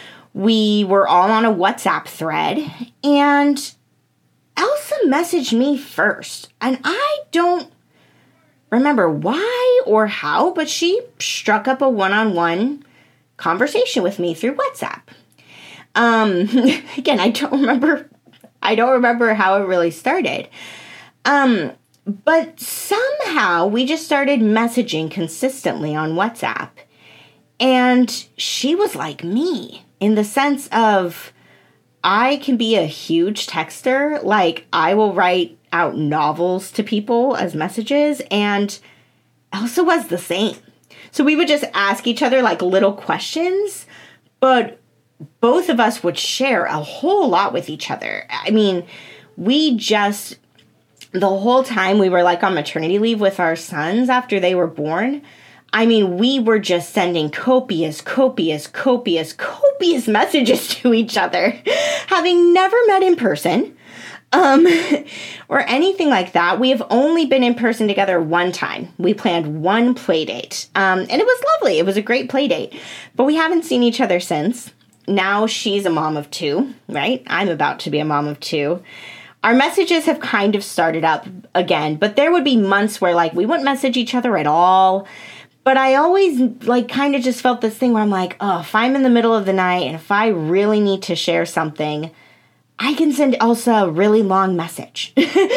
we were all on a WhatsApp thread. And Elsa messaged me first. And I don't remember why or how, but she struck up a one-on-one conversation with me through WhatsApp. Um, again, I don't remember, I don't remember how it really started. Um, but somehow we just started messaging consistently on WhatsApp. And she was like me in the sense of I can be a huge texter. Like I will write out novels to people as messages, and Elsa was the same. So we would just ask each other like little questions, but both of us would share a whole lot with each other. I mean, we just, the whole time we were like on maternity leave with our sons after they were born, I mean, we were just sending copious, copious, copious, copious messages to each other, having never met in person, um, or anything like that. We have only been in person together one time. We planned one play date, um, and it was lovely. It was a great play date, but we haven't seen each other since. Now she's a mom of two, right? I'm about to be a mom of two. Our messages have kind of started up again, but there would be months where like we wouldn't message each other at all. But I always like kind of just felt this thing where I'm like, oh, if I'm in the middle of the night and if I really need to share something, I can send Elsa a really long message.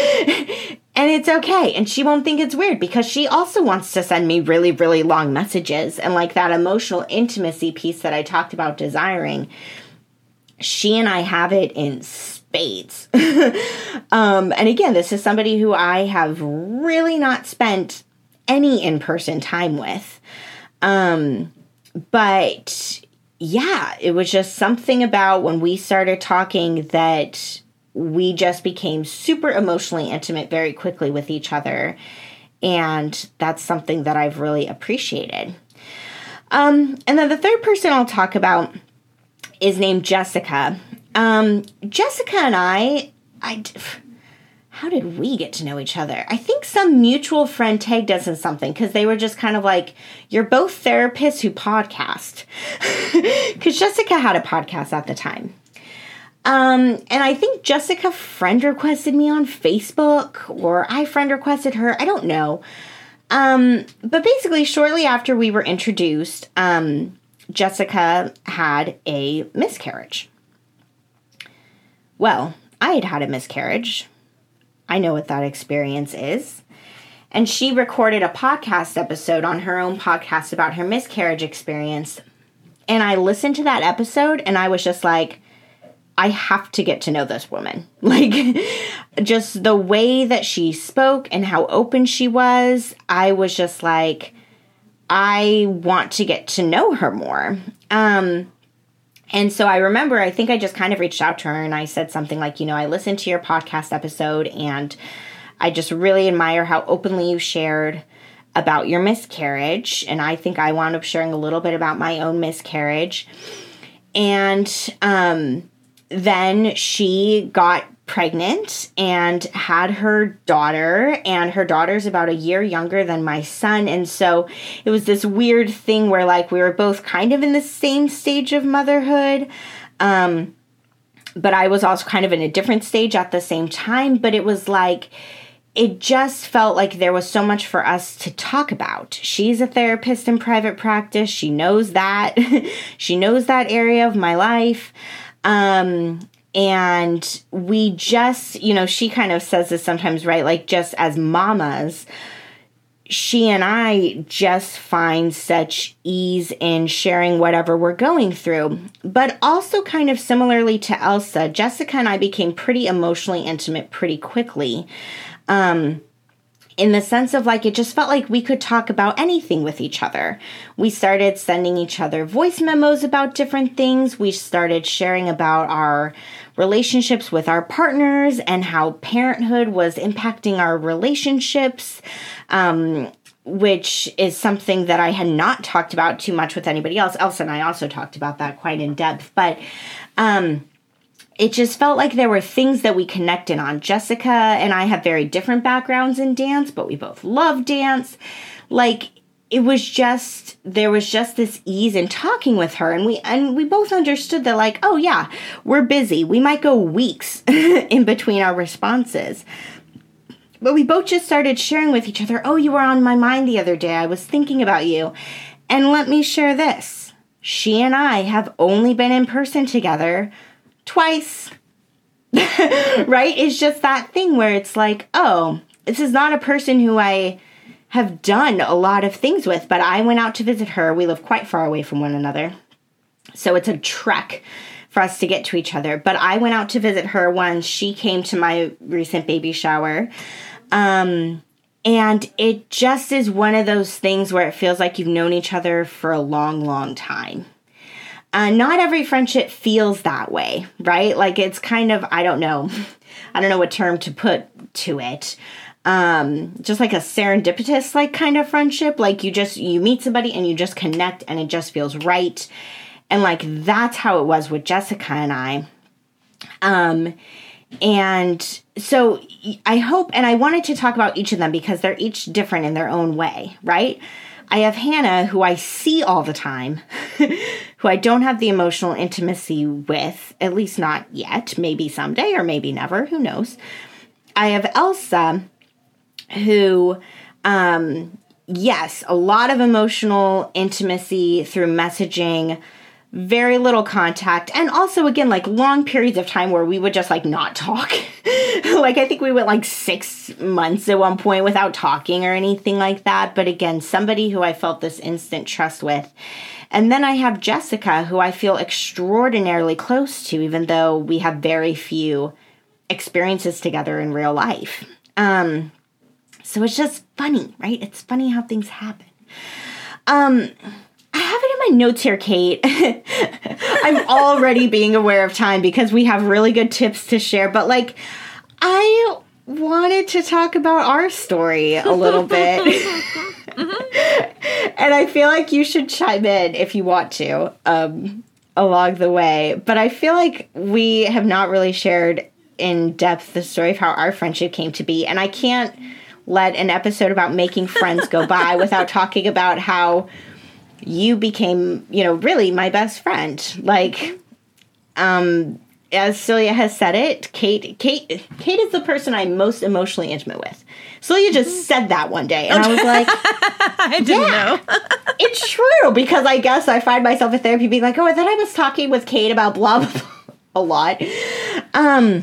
And it's okay. And she won't think it's weird because she also wants to send me really, really long messages. And like that emotional intimacy piece that I talked about desiring, she and I have it in spades. um, and again, this is somebody who I have really not spent any in-person time with. Um, but yeah, it was just something about when we started talking that we just became super emotionally intimate very quickly with each other. And that's something that I've really appreciated. Um, and then the third person I'll talk about is named Jessica. Um, Jessica and I, I, how did we get to know each other? I think some mutual friend tagged us in something because they were just kind of like, you're both therapists who podcast. Because Jessica had a podcast at the time. Um, and I think Jessica friend requested me on Facebook, or I friend requested her. I don't know. Um, but basically, shortly after we were introduced, um, Jessica had a miscarriage. Well, I had had a miscarriage. I know what that experience is. And she recorded a podcast episode on her own podcast about her miscarriage experience. And I listened to that episode and I was just like, I have to get to know this woman. Like, just the way that she spoke and how open she was, I was just like, I want to get to know her more. Um, and so I remember, I think I just kind of reached out to her and I said something like, you know, I listened to your podcast episode and I just really admire how openly you shared about your miscarriage. And I think I wound up sharing a little bit about my own miscarriage. And, um... then she got pregnant and had her daughter, and her daughter's about a year younger than my son. And so it was this weird thing where like we were both kind of in the same stage of motherhood. Um, but I was also kind of in a different stage at the same time. But it was like, it just felt like there was so much for us to talk about. She's a therapist in private practice. She knows that. She knows that area of my life. Um, and we just, you know, she kind of says this sometimes, right? Like just as mamas, she and I just find such ease in sharing whatever we're going through. But also kind of similarly to Elsa, Jessica and I became pretty emotionally intimate pretty quickly. Um, in the sense of like, it just felt like we could talk about anything with each other. We started sending each other voice memos about different things. We started sharing about our relationships with our partners and how parenthood was impacting our relationships, um, which is something that I had not talked about too much with anybody else. Elsa and I also talked about that quite in depth, but, um, it just felt like there were things that we connected on. Jessica and I have very different backgrounds in dance, but we both love dance. Like, it was just, there was just this ease in talking with her. And we, and we both understood that like, oh yeah, we're busy. We might go weeks in between our responses. But we both just started sharing with each other, oh, you were on my mind the other day. I was thinking about you. And let me share this. She and I have only been in person together twice, right? It's just that thing where it's like, oh, this is not a person who I have done a lot of things with, but I went out to visit her. We live quite far away from one another, so it's a trek for us to get to each other. But I went out to visit her when she came to my recent baby shower. Um, and it just is one of those things where it feels like you've known each other for a long, long time. Uh, not every friendship feels that way, right? Like it's kind of, I don't know. I don't know what term to put to it. Um, just like a serendipitous, like kind of friendship. Like you just, you meet somebody and you just connect and it just feels right. And like, that's how it was with Jessica and I. Um, and so I hope, and I wanted to talk about each of them because they're each different in their own way, right? I have Hannah, who I see all the time, who I don't have the emotional intimacy with, at least not yet, maybe someday or maybe never, who knows. I have Elsa, who, um, yes, a lot of emotional intimacy through messaging, very little contact, and also, again, like long periods of time where we would just like not talk. Like, I think we went like six months at one point without talking or anything like that. But again, somebody who I felt this instant trust with. And then I have Jessica, who I feel extraordinarily close to, even though we have very few experiences together in real life. Um, So it's just funny, right? It's funny how things happen. Um, I have it in my notes here, Kate. I'm already being aware of time because we have really good tips to share. But, like, I wanted to talk about our story a little bit. Mm-hmm. And I feel like you should chime in if you want to um, along the way. But I feel like we have not really shared in depth the story of how our friendship came to be. And I can't let an episode about making friends go by without talking about how you became, you know, really my best friend. Like, um, as Celia has said it, Kate, Kate, Kate is the person I'm most emotionally intimate with. Celia just said that one day, and I was like, I didn't yeah, know. it's true, because I guess I find myself in therapy being like, oh, I thought I was talking with Kate about blah, blah, blah a lot. Um,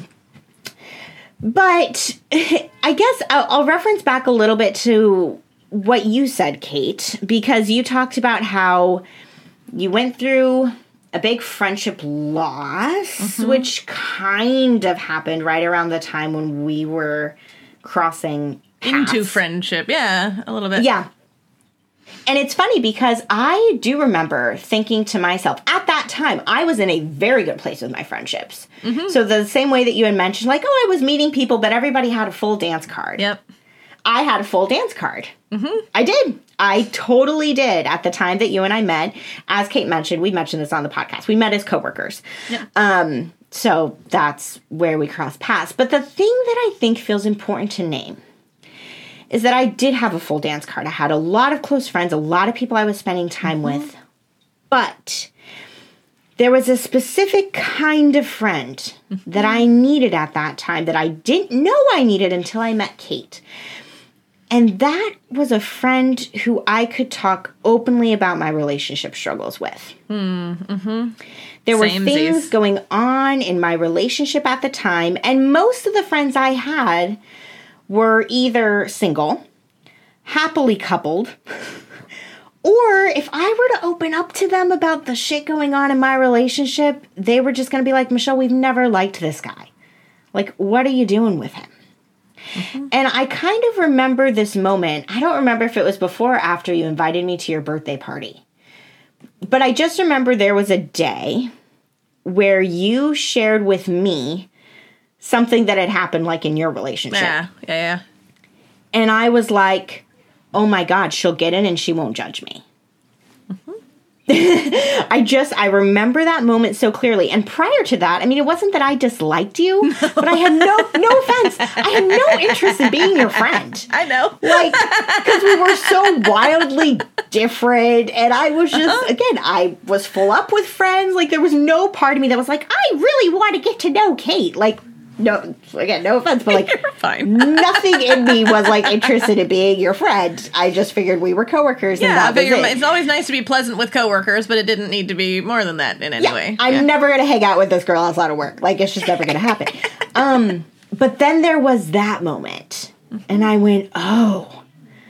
but I guess I'll, I'll reference back a little bit to what you said, Kate, because you talked about how you went through a big friendship loss, mm-hmm. which kind of happened right around the time when we were crossing paths. Into friendship. Yeah, a little bit. Yeah. And it's funny because I do remember thinking to myself, at that time, I was in a very good place with my friendships. Mm-hmm. So the same way that you had mentioned, like, oh, I was meeting people, but everybody had a full dance card. Yep. I had a full dance card. Mm-hmm. I did. I totally did at the time that you and I met. As Kate mentioned, we mentioned this on the podcast. We met as coworkers. Yep. Um, so that's where we crossed paths. But the thing that I think feels important to name is that I did have a full dance card. I had a lot of close friends, a lot of people I was spending time mm-hmm. with. But there was a specific kind of friend mm-hmm. that I needed at that time that I didn't know I needed until I met Kate. And that was a friend who I could talk openly about my relationship struggles with. Mm-hmm. There were Samesies. things going on in my relationship at the time, and most of the friends I had were either single, happily coupled, or if I were to open up to them about the shit going on in my relationship, they were just going to be like, Michelle, we've never liked this guy. Like, what are you doing with him? Mm-hmm. And I kind of remember this moment. I don't remember if it was before or after you invited me to your birthday party. But I just remember there was a day where you shared with me something that had happened, like, in your relationship. Yeah, yeah, yeah. And I was like, oh my God, she'll get in and she won't judge me. I just, I remember that moment so clearly. And prior to that, I mean, it wasn't that I disliked you, no. but I had no, no offense. I had no interest in being your friend. I know. Like, because we were so wildly different. And I was just, uh-huh. again, I was full up with friends. Like, there was no part of me that was like, I really want to get to know Kate. Like, no, again, no offense, but like, You're fine. nothing in me was like interested in being your friend. I just figured we were coworkers. Yeah, and that but was it. It's always nice to be pleasant with coworkers, but it didn't need to be more than that in any yeah, way. I'm yeah. never going to hang out with this girl outside of work. Like, it's just never going to happen. um, but then there was that moment, and I went, oh,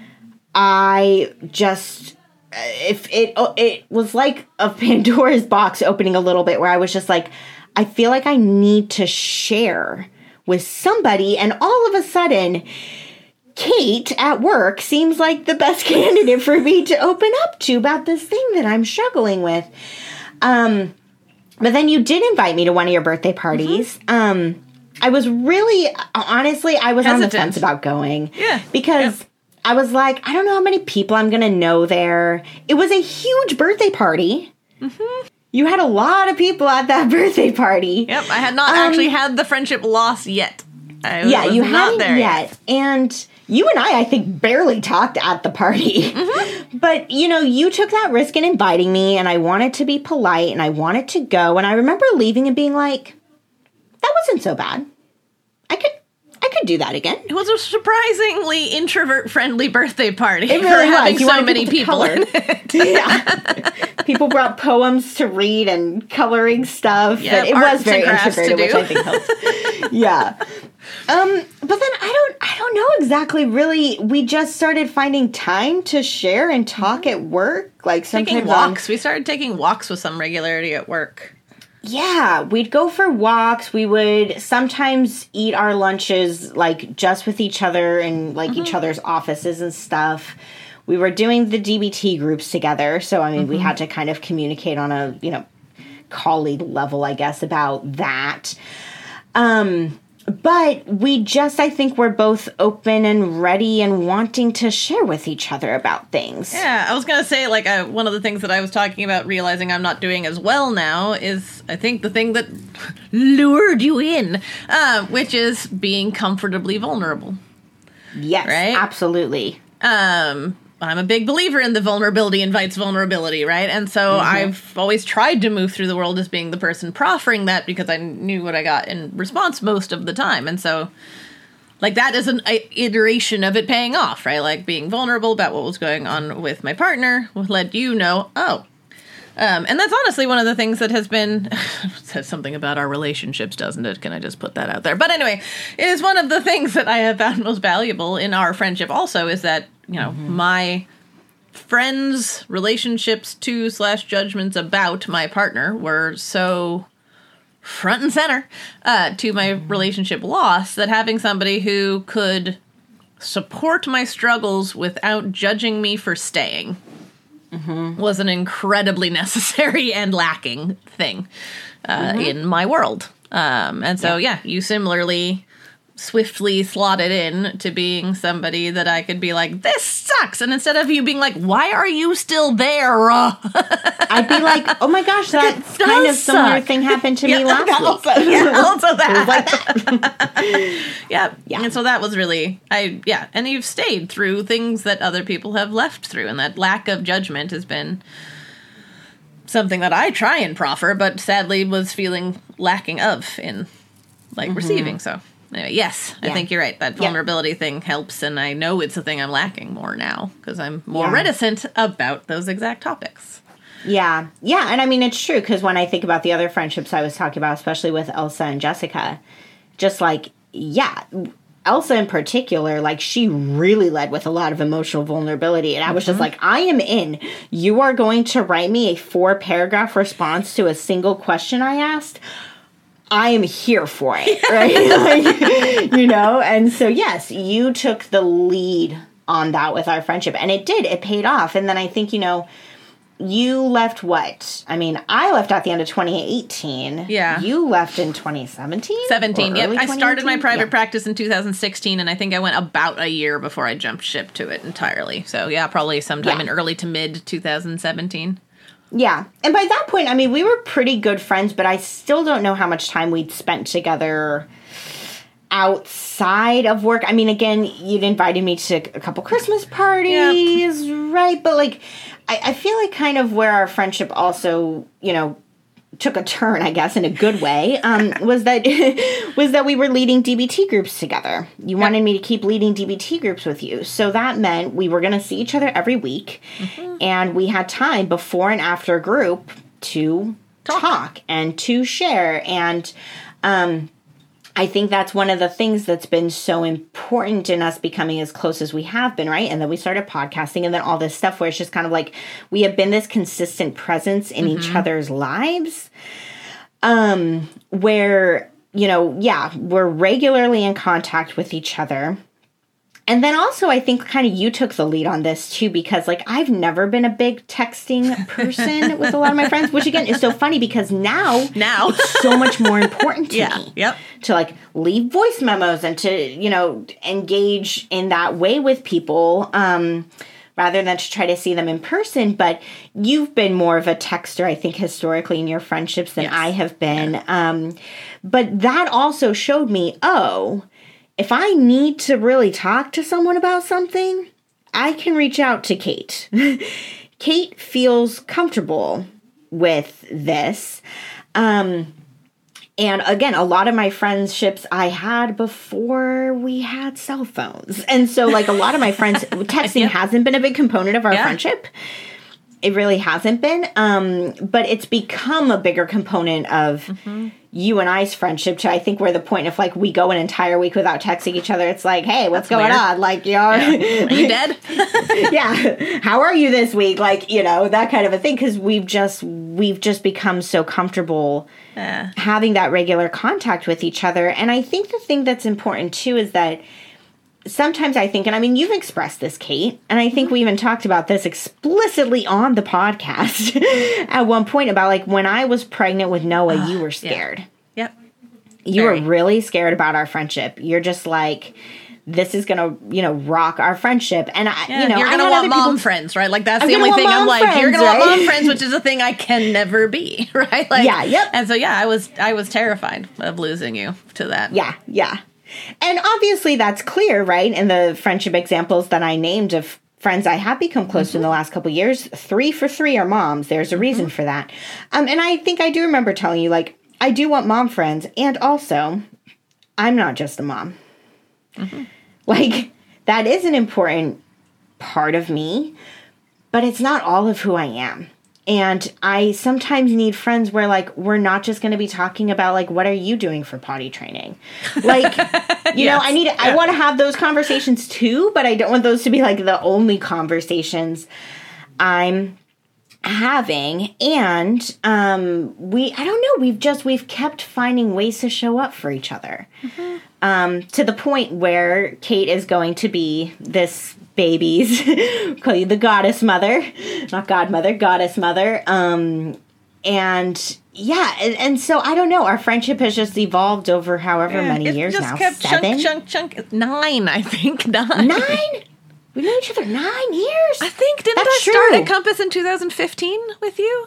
I just, if it, it was like a Pandora's box opening a little bit, where I was just like, I feel like I need to share with somebody, and all of a sudden, Kate at work seems like the best candidate for me to open up to about this thing that I'm struggling with. Um, but then you did invite me to one of your birthday parties. Mm-hmm. Um, I was really, honestly, I was Hesitant. on the fence about going. Yeah. Because yeah. I was like, I don't know how many people I'm going to know there. It was a huge birthday party. Mm-hmm. You had a lot of people at that birthday party. Yep, I had not um, actually had the friendship loss yet. I yeah, was you not hadn't there yet. yet. And you and I, I think, barely talked at the party. Mm-hmm. But, you know, you took that risk in inviting me, and I wanted to be polite, and I wanted to go. And I remember leaving and being like, that wasn't so bad. I could... I could do that again. It was a surprisingly introvert-friendly birthday party. It really for having was. You so many people, people in it. Yeah. People brought poems to read and coloring stuff. Yeah, but it was very introverted, which I think helped. Yeah. Um, but then I don't I don't know exactly really. We just started finding time to share and talk mm-hmm. at work. Like sometimes taking walks. On, we started taking walks with some regularity at work. Yeah, we'd go for walks. We would sometimes eat our lunches, like, just with each other in, like, mm-hmm. each other's offices and stuff. We were doing the D B T groups together, so, I mean, mm-hmm. we had to kind of communicate on a, you know, colleague level, I guess, about that. Um... But we just, I think we're both open and ready and wanting to share with each other about things. Yeah, I was going to say, like, uh, one of the things that I was talking about realizing I'm not doing as well now is, I think, the thing that lured you in, uh, which is being comfortably vulnerable. Yes, right? Absolutely. Um... I'm a big believer in the vulnerability invites vulnerability, right? And so mm-hmm. I've always tried to move through the world as being the person proffering that because I knew what I got in response most of the time. And so, like, that is an iteration of it paying off, right? Like, being vulnerable about what was going on with my partner would let you know, oh. Um, and that's honestly one of the things that has been, says something about our relationships, doesn't it? Can I just put that out there? But anyway, it is one of the things that I have found most valuable in our friendship also is that, you know, mm-hmm. my friends' relationships to slash judgments about my partner were so front and center uh, to my relationship loss that having somebody who could support my struggles without judging me for staying mm-hmm. was an incredibly necessary and lacking thing uh, mm-hmm. in my world. Um, and so, yeah. yeah, you similarly swiftly slotted in to being somebody that I could be like, this sucks. And instead of you being like, why are you still there? I'd be like, oh my gosh, that kind of similar thing happened to yeah, me last also, week. Yeah, also that. Like that. yeah. yeah. And so that was really, I yeah. And you've stayed through things that other people have left through. And that lack of judgment has been something that I try and proffer, but sadly was feeling lacking of in like mm-hmm. receiving. So anyway, yes, I yeah. think you're right. That vulnerability yeah. thing helps, and I know it's a thing I'm lacking more now because I'm more yeah. reticent about those exact topics. Yeah. Yeah, and I mean, it's true because when I think about the other friendships I was talking about, especially with Elsa and Jessica, just like, yeah, Elsa in particular, like, she really led with a lot of emotional vulnerability, and I was mm-hmm. just like, I am in. You are going to write me a four-paragraph response to a single question I asked? I am here for it, right? Like, you know? And so, yes, you took the lead on that with our friendship. And it did. It paid off. And then I think, you know, you left what? I mean, I left at the end of twenty eighteen. Yeah. You left in twenty seventeen? seventeen, yep. I started my private yeah. practice in two thousand sixteen, and I think I went about a year before I jumped ship to it entirely. So, yeah, probably sometime yeah. in early to mid twenty seventeen. Yeah. And by that point, I mean, we were pretty good friends, but I still don't know how much time we'd spent together outside of work. I mean, again, you'd invited me to a couple Christmas parties, yep. right? But, like, I, I feel like kind of where our friendship also, you know, took a turn, I guess, in a good way, um, was that was that we were leading D B T groups together. You yep. wanted me to keep leading D B T groups with you. So that meant we were going to see each other every week, mm-hmm. and we had time before and after group to talk, talk and to share. And um, I think that's one of the things that's been so important in us becoming as close as we have been, right? And then we started podcasting and then all this stuff where it's just kind of like we have been this consistent presence in mm-hmm. each other's lives um, where, you know, yeah, we're regularly in contact with each other. And then also, I think kind of you took the lead on this, too, because, like, I've never been a big texting person with a lot of my friends, which, again, is so funny because now, now. it's so much more important to yeah. me yep. to, like, leave voice memos and to, you know, engage in that way with people um, rather than to try to see them in person. But you've been more of a texter, I think, historically in your friendships than yes. I have been. Yeah. Um, but that also showed me, oh, if I need to really talk to someone about something, I can reach out to Kate. Kate feels comfortable with this. Um, and again, a lot of my friendships I had before we had cell phones. And so, like, a lot of my friends, texting yeah. hasn't been a big component of our yeah. friendship. It really hasn't been. Um, but it's become a bigger component of mm-hmm. you and I's friendship to, I think, where the point of, like, we go an entire week without texting each other. It's like, hey, what's That's going weird. on? Like, you're, yeah. Are you dead? yeah. How are you this week? Like, you know, that kind of a thing. Because we've just, we've just become so comfortable uh. having that regular contact with each other. And I think the thing that's important, too, is that sometimes I think, and I mean, you've expressed this, Kate, and I think we even talked about this explicitly on the podcast at one point about, like, when I was pregnant with Noah, uh, you were scared. Yeah. Yep. You Very. were really scared about our friendship. You're just like, this is going to, you know, rock our friendship. And, I, yeah, you know, you're going to want mom people, friends, right? Like, that's I'm the only thing I'm like, friends, you're going right? to want mom friends, which is a thing I can never be, right? Like, yeah, yep. And so, yeah, I was, I was terrified of losing you to that. Yeah, yeah. And obviously that's clear, right? In the friendship examples that I named of friends I have become close mm-hmm. to in the last couple of years, three for three are moms. There's a reason mm-hmm. for that. Um, and I think I do remember telling you, like, I do want mom friends. And also, I'm not just a mom. Mm-hmm. Like, that is an important part of me, but it's not all of who I am. And I sometimes need friends where, like, we're not just going to be talking about, like, what are you doing for potty training? Like, you yes. know, I need, yeah. I want to have those conversations too, but I don't want those to be, like, the only conversations I'm having. And um, we, I don't know, we've just, we've kept finding ways to show up for each other. Mm-hmm. Um, to the point where Kate is going to be this baby's, call you the goddess mother, not godmother, goddess mother. Um, and yeah, and, and so I don't know, our friendship has just evolved over however yeah, many years now. Kept Seven? Chunk, chunk, chunk, nine, I think. Nine. Nine? We knew each other nine years? I think, didn't that's I start true. at Compass in two thousand fifteen with you?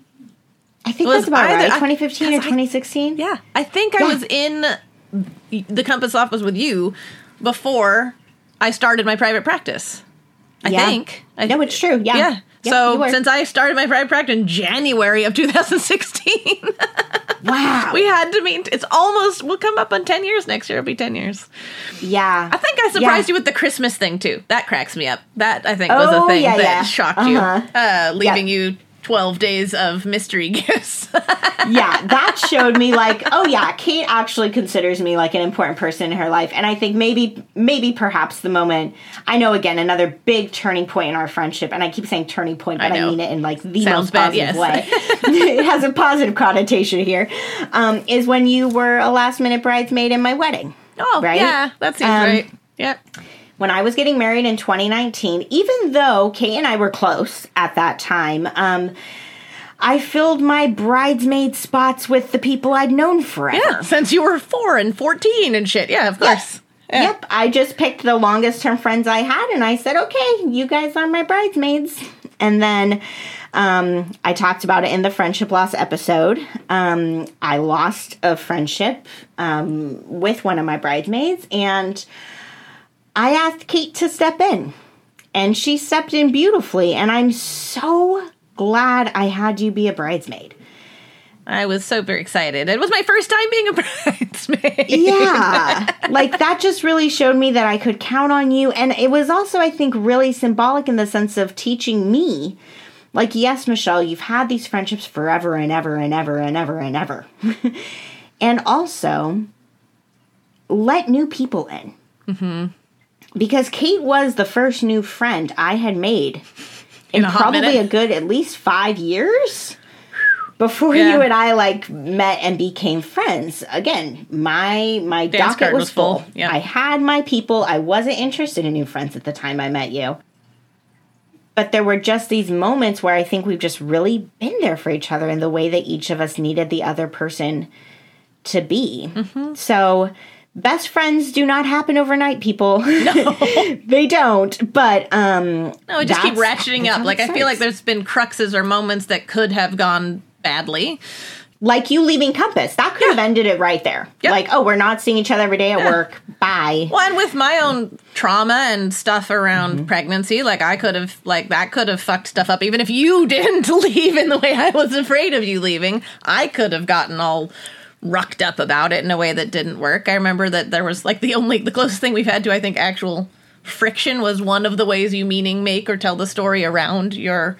I think that's about either, right. twenty fifteen or twenty sixteen? I, yeah. I think yeah. I was in the Compass office with you before I started my private practice. I yeah. think. I, no, it's true. Yeah. Yeah. Yep, so since I started my private practice in January of two thousand sixteen. Wow. We had to meet. It's almost, we'll come up on ten years next year. It'll be ten years. Yeah. I think I surprised yeah. you with the Christmas thing, too. That cracks me up. That, I think, was oh, a thing yeah, that yeah. shocked uh-huh. you. Uh, leaving yep. you twelve days of mystery gifts. Yeah, that showed me, like, oh yeah, Kate actually considers me like an important person in her life. And I think maybe, maybe perhaps the moment, I know, again, another big turning point in our friendship, and I keep saying turning point, but I, I mean it in, like, the Sounds most bad, positive yes. way. It has a positive connotation here, um, is when you were a last-minute bridesmaid in my wedding. Oh, right? Yeah, that seems um, right. Yep. When I was getting married in twenty nineteen, even though Kate and I were close at that time, um, I filled my bridesmaid spots with the people I'd known forever. Yeah, since you were four and fourteen and shit. Yeah, of course. Yep. Yeah. Yep. I just picked the longest term friends I had, and I said, okay, you guys are my bridesmaids. And then um, I talked about it in the friendship loss episode. Um, I lost a friendship um, with one of my bridesmaids, and I asked Kate to step in, and she stepped in beautifully, and I'm so glad I had you be a bridesmaid. I was super excited. It was my first time being a bridesmaid. Yeah. Like, that just really showed me that I could count on you, and it was also, I think, really symbolic in the sense of teaching me, like, yes, Michelle, you've had these friendships forever and ever and ever and ever and ever. And also, let new people in. Mm-hmm. Because Kate was the first new friend I had made in, in probably a good at least five years before yeah. you and I, like, met and became friends. Again, my my Dance docket was, was full. full. Yeah. I had my people. I wasn't interested in new friends at the time I met you. But there were just these moments where I think we've just really been there for each other in the way that each of us needed the other person to be. Mm-hmm. So best friends do not happen overnight, people. No. They don't. But um no, it just keep ratcheting up. Like, I feel like there's been cruxes or moments that could have gone badly. Like you leaving Compass. That could yeah. have ended it right there. Yep. Like, oh, we're not seeing each other every day at yeah. work. Bye. Well, and with my own trauma and stuff around mm-hmm. pregnancy, like, I could have, like, that could have fucked stuff up. Even if you didn't leave in the way I was afraid of you leaving, I could have gotten all rucked up about it in a way that didn't work. I remember that there was, like, the only, the closest thing we've had to, I think, actual friction was one of the ways you meaning make or tell the story around your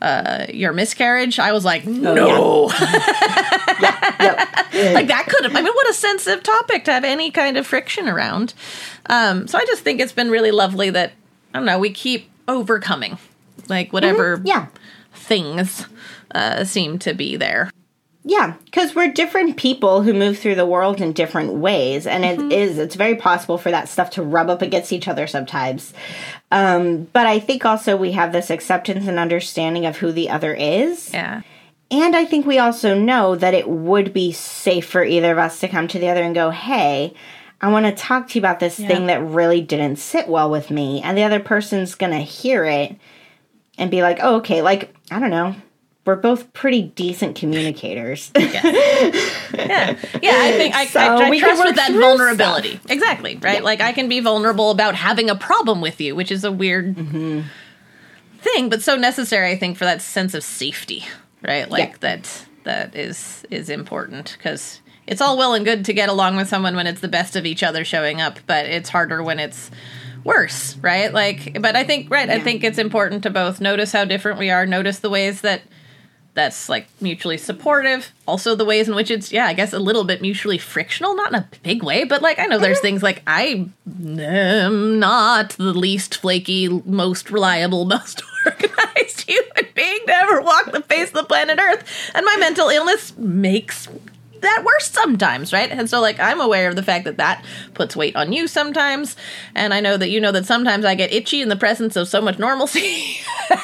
uh, your miscarriage, I was like, no. Oh, yeah. yeah, yeah. Like that could have, I mean, what a sensitive topic to have any kind of friction around. Um, so I just think it's been really lovely that, I don't know, we keep overcoming, like whatever Mm-hmm. yeah. things uh, seem to be there. Yeah, because we're different people who move through the world in different ways, and it Mm-hmm. is, it's very possible for that stuff to rub up against each other sometimes. Um, but I think also we have this acceptance and understanding of who the other is. Yeah. And I think we also know that it would be safe for either of us to come to the other and go, hey, I want to talk to you about this Yeah. thing that really didn't sit well with me. And the other person's going to hear it and be like, oh, okay, like, I don't know. We're both pretty decent communicators. Yeah. yeah. Yeah, I think I, So I, I we can trust work with that through vulnerability. stuff. Exactly, right? Yeah. Like I can be vulnerable about having a problem with you, which is a weird Mm-hmm. thing, but so necessary, I think, for that sense of safety, right? Like Yeah. that that is is important because it's all well and good to get along with someone when it's the best of each other showing up, but it's harder when it's worse, right? Like, but I think, right, I Yeah. think it's important to both notice how different we are, notice the ways that that's like mutually supportive. Also the ways in which it's, yeah, I guess a little bit mutually frictional, not in a big way, but like I know there's things like I am not the least flaky, most reliable, most organized human being to ever walk the face of the planet Earth. And my mental illness makes that worse sometimes, right? And so like I'm aware of the fact that that puts weight on you sometimes, and I know that you know that sometimes I get itchy in the presence of so much normalcy.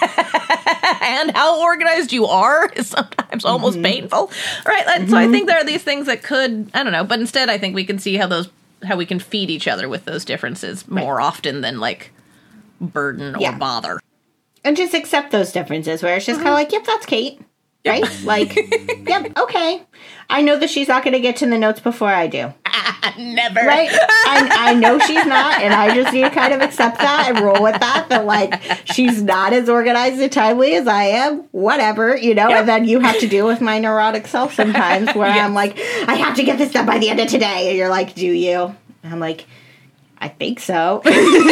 And how organized you are is sometimes almost Mm-hmm. painful, right? And so I think there are these things that could, I don't know, but instead I think we can see how those, how we can feed each other with those differences more often than like burden or Yeah. bother. And just accept those differences where it's just kind of like, yep, that's Kate. Right? Like, yep, okay. I know that she's not going to get to the notes before I do. Never. Right? I, I know she's not, and I just need to kind of accept that and roll with that, that, like, she's not as organized and timely as I am. Whatever, you know? Yep. And then you have to deal with my neurotic self sometimes where Yes. I'm like, I have to get this done by the end of today. And you're like, do you? And I'm like, I think so.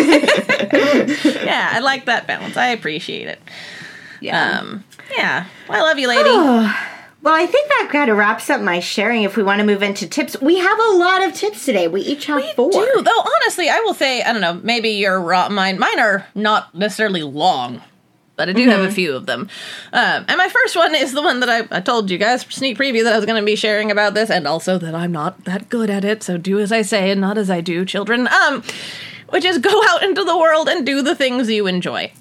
Yeah, I like that balance. I appreciate it. Yeah. Um, yeah. Well, I love you, lady. Well, I think that kind of wraps up my sharing if we want to move into tips. We have a lot of tips today. We each have We four. do, though. Honestly, I will say, I don't know. Maybe your raw mine. Mine are not necessarily long, but I do Mm-hmm. have a few of them. Um, and my first one is the one that I, I told you guys sneak preview that I was going to be sharing about this, and also that I'm not that good at it. So do as I say and not as I do, children. Um, which is go out into the world and do the things you enjoy.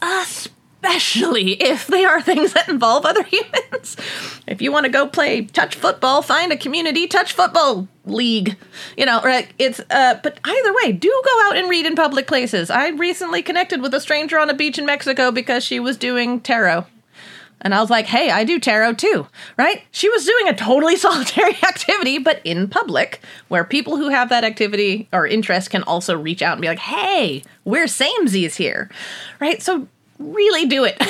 Especially if they are things that involve other humans. If you want to go play touch football, find a community touch football league. You know, right? It's, uh, but either way, do go out and read in public places. I recently connected with a stranger on a beach in Mexico because she was doing tarot. And I was like, hey, I do tarot too, right? She was doing a totally solitary activity, but in public, where people who have that activity or interest can also reach out and be like, hey, we're samesies here, right? So really do it.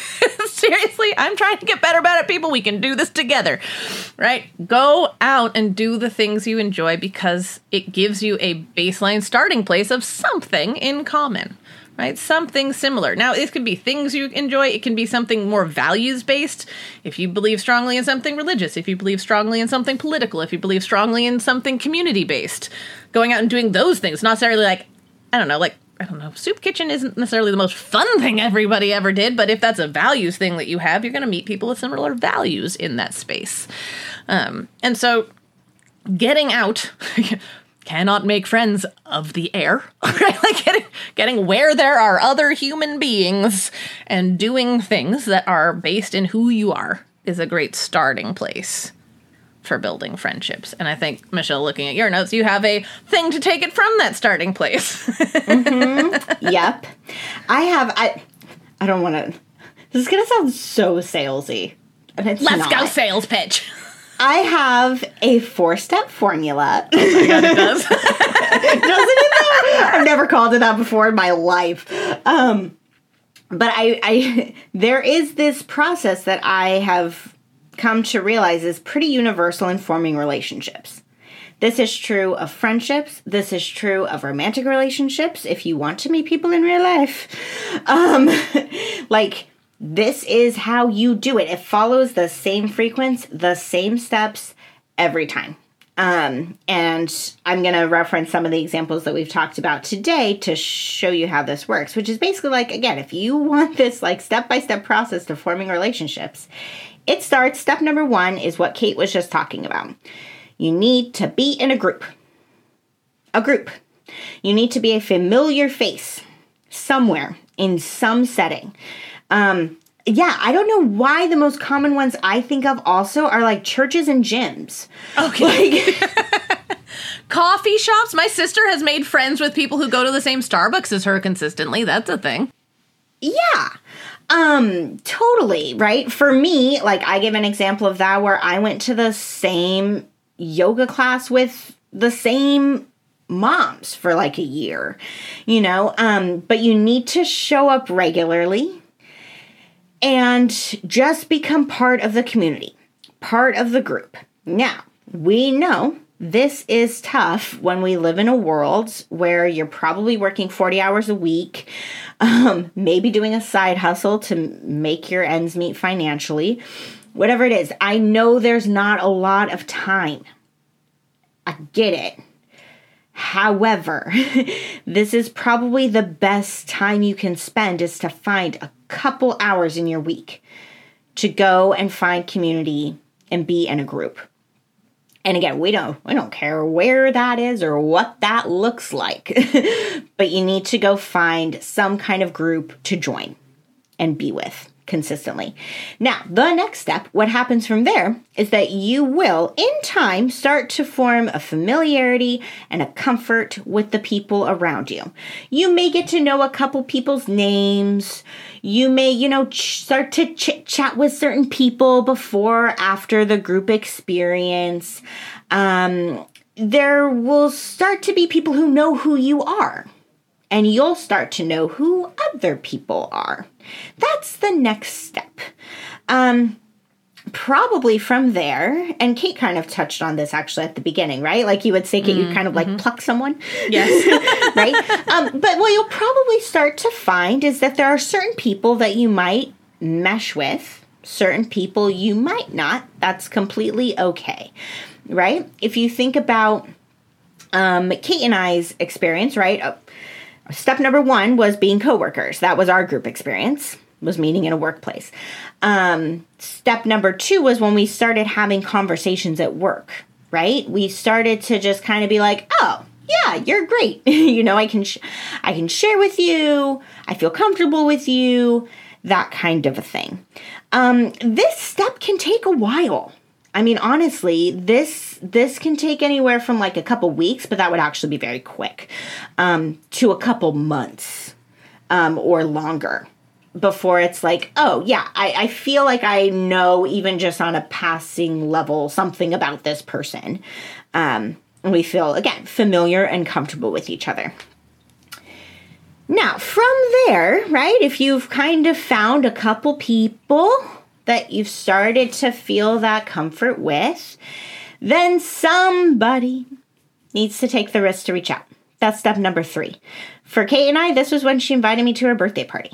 Seriously, I'm trying to get better about it, people. We can do this together, right? Go out and do the things you enjoy because it gives you a baseline starting place of something in common, right? Something similar. Now, it could be things you enjoy. It can be something more values-based. If you believe strongly in something religious, if you believe strongly in something political, if you believe strongly in something community-based, going out and doing those things, not necessarily like, I don't know, like, I don't know, soup kitchen isn't necessarily the most fun thing everybody ever did, but if that's a values thing that you have, you're going to meet people with similar values in that space. Um, and so getting out cannot make friends of the air, right? Like getting, getting where there are other human beings and doing things that are based in who you are is a great starting place for building friendships. And I think, Michelle, looking at your notes, you have a thing to take it from that starting place. Mm-hmm. Yep. I have, I I don't want to, this is going to sound so salesy. And it's Let's not. go sales pitch. I have a four-step formula. Oh my God, it does. Doesn't it though? I've never called it that before in my life. Um, but I, I, there is this process that I have come to realize is pretty universal in forming relationships. This is true of friendships. This is true of romantic relationships. If you want to meet people in real life, um, like This is how you do it. It follows the same frequency, the same steps every time. Um, and I'm going to reference some of the examples that we've talked about today to show you how this works, which is basically like, again, if you want this like step-by-step process to forming relationships, it starts, step number one is what Kate was just talking about. You need to be in a group. A group. You need to be a familiar face somewhere in some setting. Um, yeah, I don't know why the most common ones I think of also are like churches and gyms. Okay. Like, coffee shops. My sister has made friends with people who go to the same Starbucks as her consistently. That's a thing. Yeah. Um, totally, right? For me, like I give an example of that where I went to the same yoga class with the same moms for like a year, you know, um, but you need to show up regularly and just become part of the community, part of the group. Now, we know this is tough when we live in a world where you're probably working forty hours a week, um, maybe doing a side hustle to make your ends meet financially, whatever it is. I know there's not a lot of time. I get it. However, this is probably the best time you can spend is to find a couple hours in your week to go and find community and be in a group. And again, we don't we don't care where that is or what that looks like, but you need to go find some kind of group to join and be with consistently. Now, the next step, what happens from there is that you will, in time, start to form a familiarity and a comfort with the people around you. You may get to know a couple people's names. You may, you know, ch- start to chit chat with certain people before, after the group experience. Um, there will start to be people who know who you are. And you'll start to know who other people are. That's the next step. Um, probably from there, and Kate kind of touched on this actually at the beginning, right? Like you would say, Kate, mm, you kind of like mm-hmm. pluck someone. Yes. Right? Um, but what you'll probably start to find is that there are certain people that you might mesh with, certain people you might not. That's completely okay, right? If you think about um, Kate and I's experience, right? Uh, Step number one was being coworkers. That was our group experience, was meeting in a workplace. Um, step number two was when we started having conversations at work, right? We started to just kind of be like, oh, yeah, you're great. you know, I can, sh- I can share with you. I feel comfortable with you, that kind of a thing. Um, this step can take a while. I mean, honestly, this this can take anywhere from like a couple weeks, but that would actually be very quick, um, to a couple months um, or longer before it's like, oh, yeah, I, I feel like I know even just on a passing level something about this person. Um, and we feel, again, familiar and comfortable with each other. Now, from there, right, if you've kind of found a couple people that you've started to feel that comfort with, then somebody needs to take the risk to reach out. That's step number three. For Kate and I, this was when she invited me to her birthday party.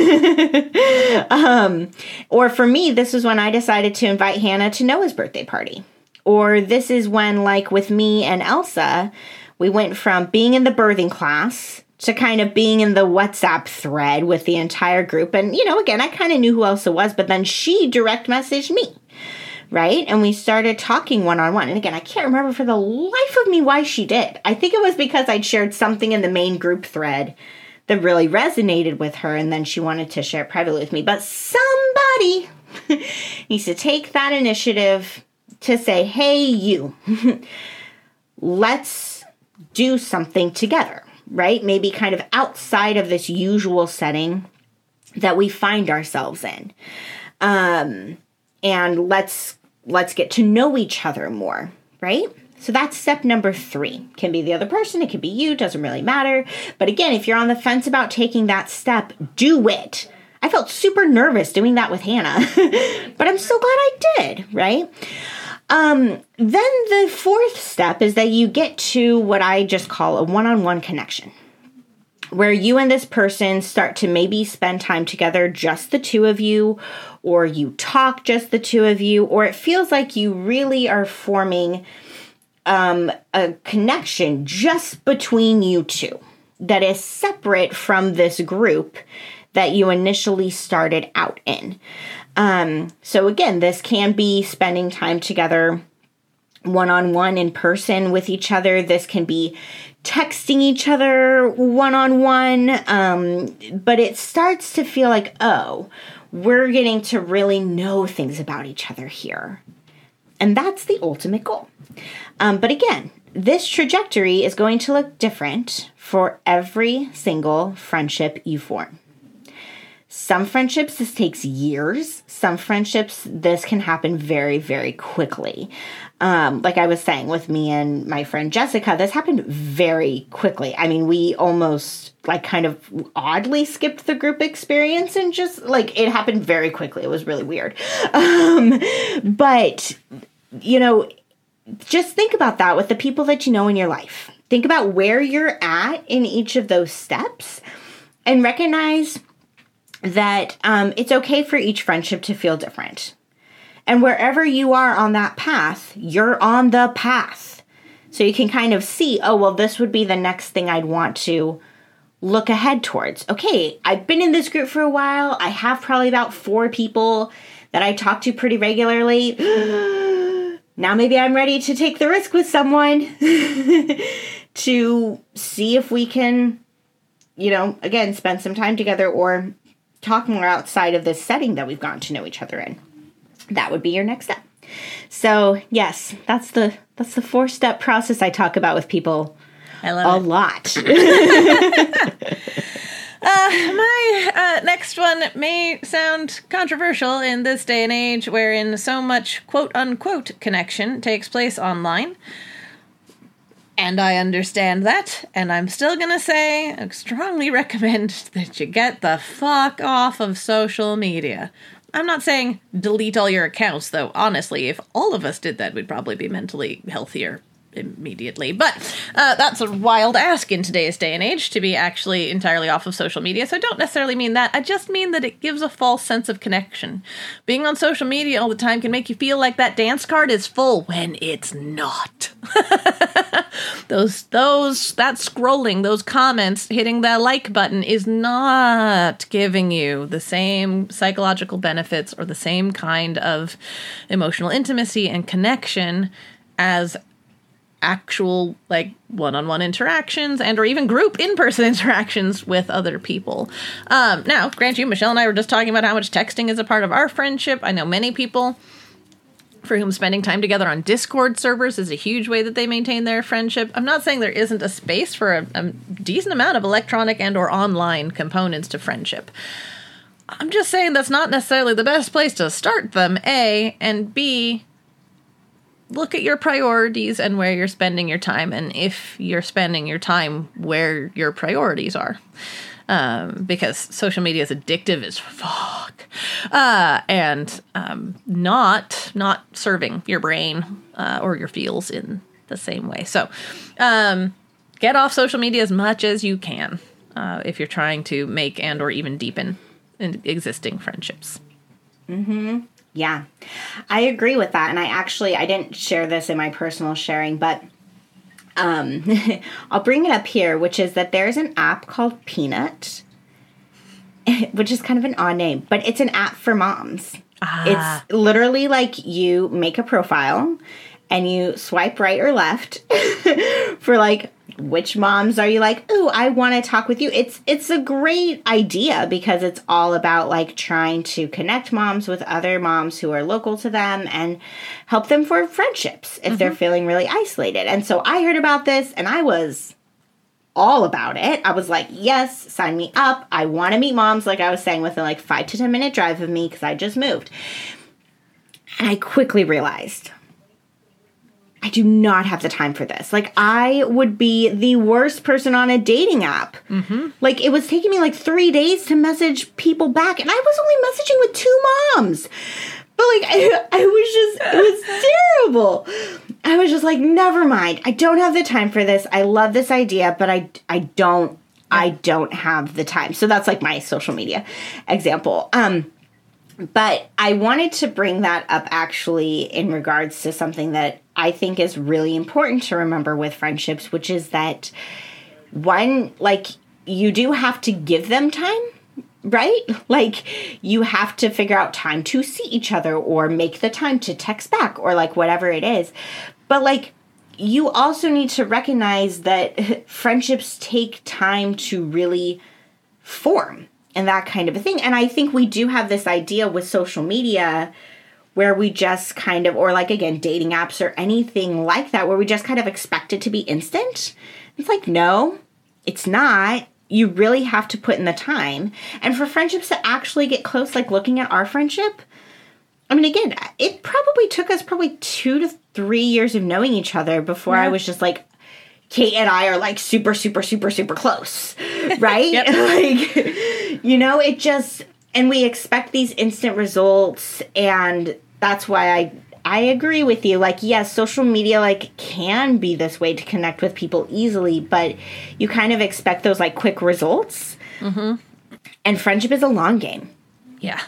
um, or for me, this was when I decided to invite Hannah to Noah's birthday party. Or this is when, like with me and Elsa, we went from being in the birthing class to kind of being in the WhatsApp thread with the entire group. And, you know, again, I kind of knew who Elsa was, but then she direct messaged me, right? And we started talking one-on-one. And again, I can't remember for the life of me why she did. I think it was because I'd shared something in the main group thread that really resonated with her, and then she wanted to share it privately with me. But somebody needs to take that initiative to say, hey, you, let's do something together. Right? Maybe kind of outside of this usual setting that we find ourselves in. Um, and let's let's get to know each other more, right? So that's step number three. Can be the other person, it can be you, doesn't really matter. But again, if you're on the fence about taking that step, do it. I felt super nervous doing that with Hannah, but I'm so glad I did, right? Um, then the fourth step is that you get to what I just call a one-on-one connection. where you and this person start to maybe spend time together, just the two of you, or you talk just the two of you, or it feels like you really are forming um, a connection just between you two that is separate from this group that you initially started out in. Um, so again, this can be spending time together one-on-one in person with each other. This can be texting each other one-on-one. Um, but it starts to feel like, oh, we're getting to really know things about each other here. And that's the ultimate goal. Um, but again, this trajectory is going to look different for every single friendship you form. Some friendships, this takes years. Some friendships, this can happen very, very quickly. Um, like I was saying with me and my friend Jessica, this happened very quickly. I mean, we almost like kind of oddly skipped the group experience and just like it happened very quickly. It was really weird. Um, but, you know, just think about that with the people that you know in your life. Think about where you're at in each of those steps and recognize that um, it's okay for each friendship to feel different. And wherever you are on that path, you're on the path. So you can kind of see, oh, well, this would be the next thing I'd want to look ahead towards. Okay, I've been in this group for a while. I have probably about four people that I talk to pretty regularly. Now maybe I'm ready to take the risk with someone to see if we can, you know, again, spend some time together or talk more outside of this setting that we've gotten to know each other in. That would be your next step. So yes, that's the that's the four step process I talk about with people I love a it. lot. uh, my uh, next one may sound controversial in this day and age, wherein so much quote unquote connection takes place online. And I understand that, and I'm still gonna say, I strongly recommend that you get the fuck off of social media. I'm not saying delete all your accounts, though, honestly, if all of us did that, we'd probably be mentally healthier immediately. But uh, that's a wild ask in today's day and age, to be actually entirely off of social media, so I don't necessarily mean that. I just mean that it gives a false sense of connection. Being on social media all the time can make you feel like that dance card is full when it's not. those, those, that scrolling, those comments, hitting that like button is not giving you the same psychological benefits or the same kind of emotional intimacy and connection as actual, like, one-on-one interactions and or even group in-person interactions with other people. Um, now, grant you, Michelle and I were just talking about how much texting is a part of our friendship. I know many people for whom spending time together on Discord servers is a huge way that they maintain their friendship. I'm not saying there isn't a space for a, a decent amount of electronic and or online components to friendship. I'm just saying that's not necessarily the best place to start them, A, and B, look at your priorities and where you're spending your time, and if you're spending your time where your priorities are. Um, because social media is addictive as fuck. Uh, and um, not not serving your brain uh, or your feels in the same way. So um, get off social media as much as you can uh, if you're trying to make and or even deepen in existing friendships. Mm-hmm. Yeah, I agree with that. And I actually, I didn't share this in my personal sharing, but um, I'll bring it up here, which is that there's an app called Peanut, which is kind of an odd name, but it's an app for moms. Ah. It's literally like you make a profile and you swipe right or left for like, which moms are you like, ooh, I want to talk with you. It's it's a great idea because it's all about like trying to connect moms with other moms who are local to them and help them for friendships if mm-hmm. they're feeling really isolated. And so I heard about this and I was all about it. I was like, yes, sign me up. I want to meet moms, like I was saying, within like five to ten minute drive of me because I just moved. And I quickly realized I do not have the time for this. Like, I would be the worst person on a dating app. Mm-hmm. Like, it was taking me like three days to message people back, and I was only messaging with two moms. But, like, I, I was just, it was terrible. I was just like, never mind. I don't have the time for this. I love this idea, but I, I don't I don't have the time. So that's like my social media example. Um, but I wanted to bring that up actually in regards to something that I think is really important to remember with friendships, which is that one, like, you do have to give them time, right? Like, you have to figure out time to see each other or make the time to text back or like whatever it is. But like, you also need to recognize that friendships take time to really form and that kind of a thing. And I think we do have this idea with social media where we just kind of, or like, again, dating apps or anything like that, where we just kind of expect it to be instant. It's like, no, it's not. You really have to put in the time. And for friendships to actually get close, like looking at our friendship, I mean, again, it probably took us probably two to three years of knowing each other before yeah. I was just like, Kate and I are like super, super, super, super close, right? Like, you know, it just, and we expect these instant results, and that's why I I agree with you. Like, yes, social media like can be this way to connect with people easily, but you kind of expect those like quick results. Mm-hmm. And friendship is a long game. Yeah.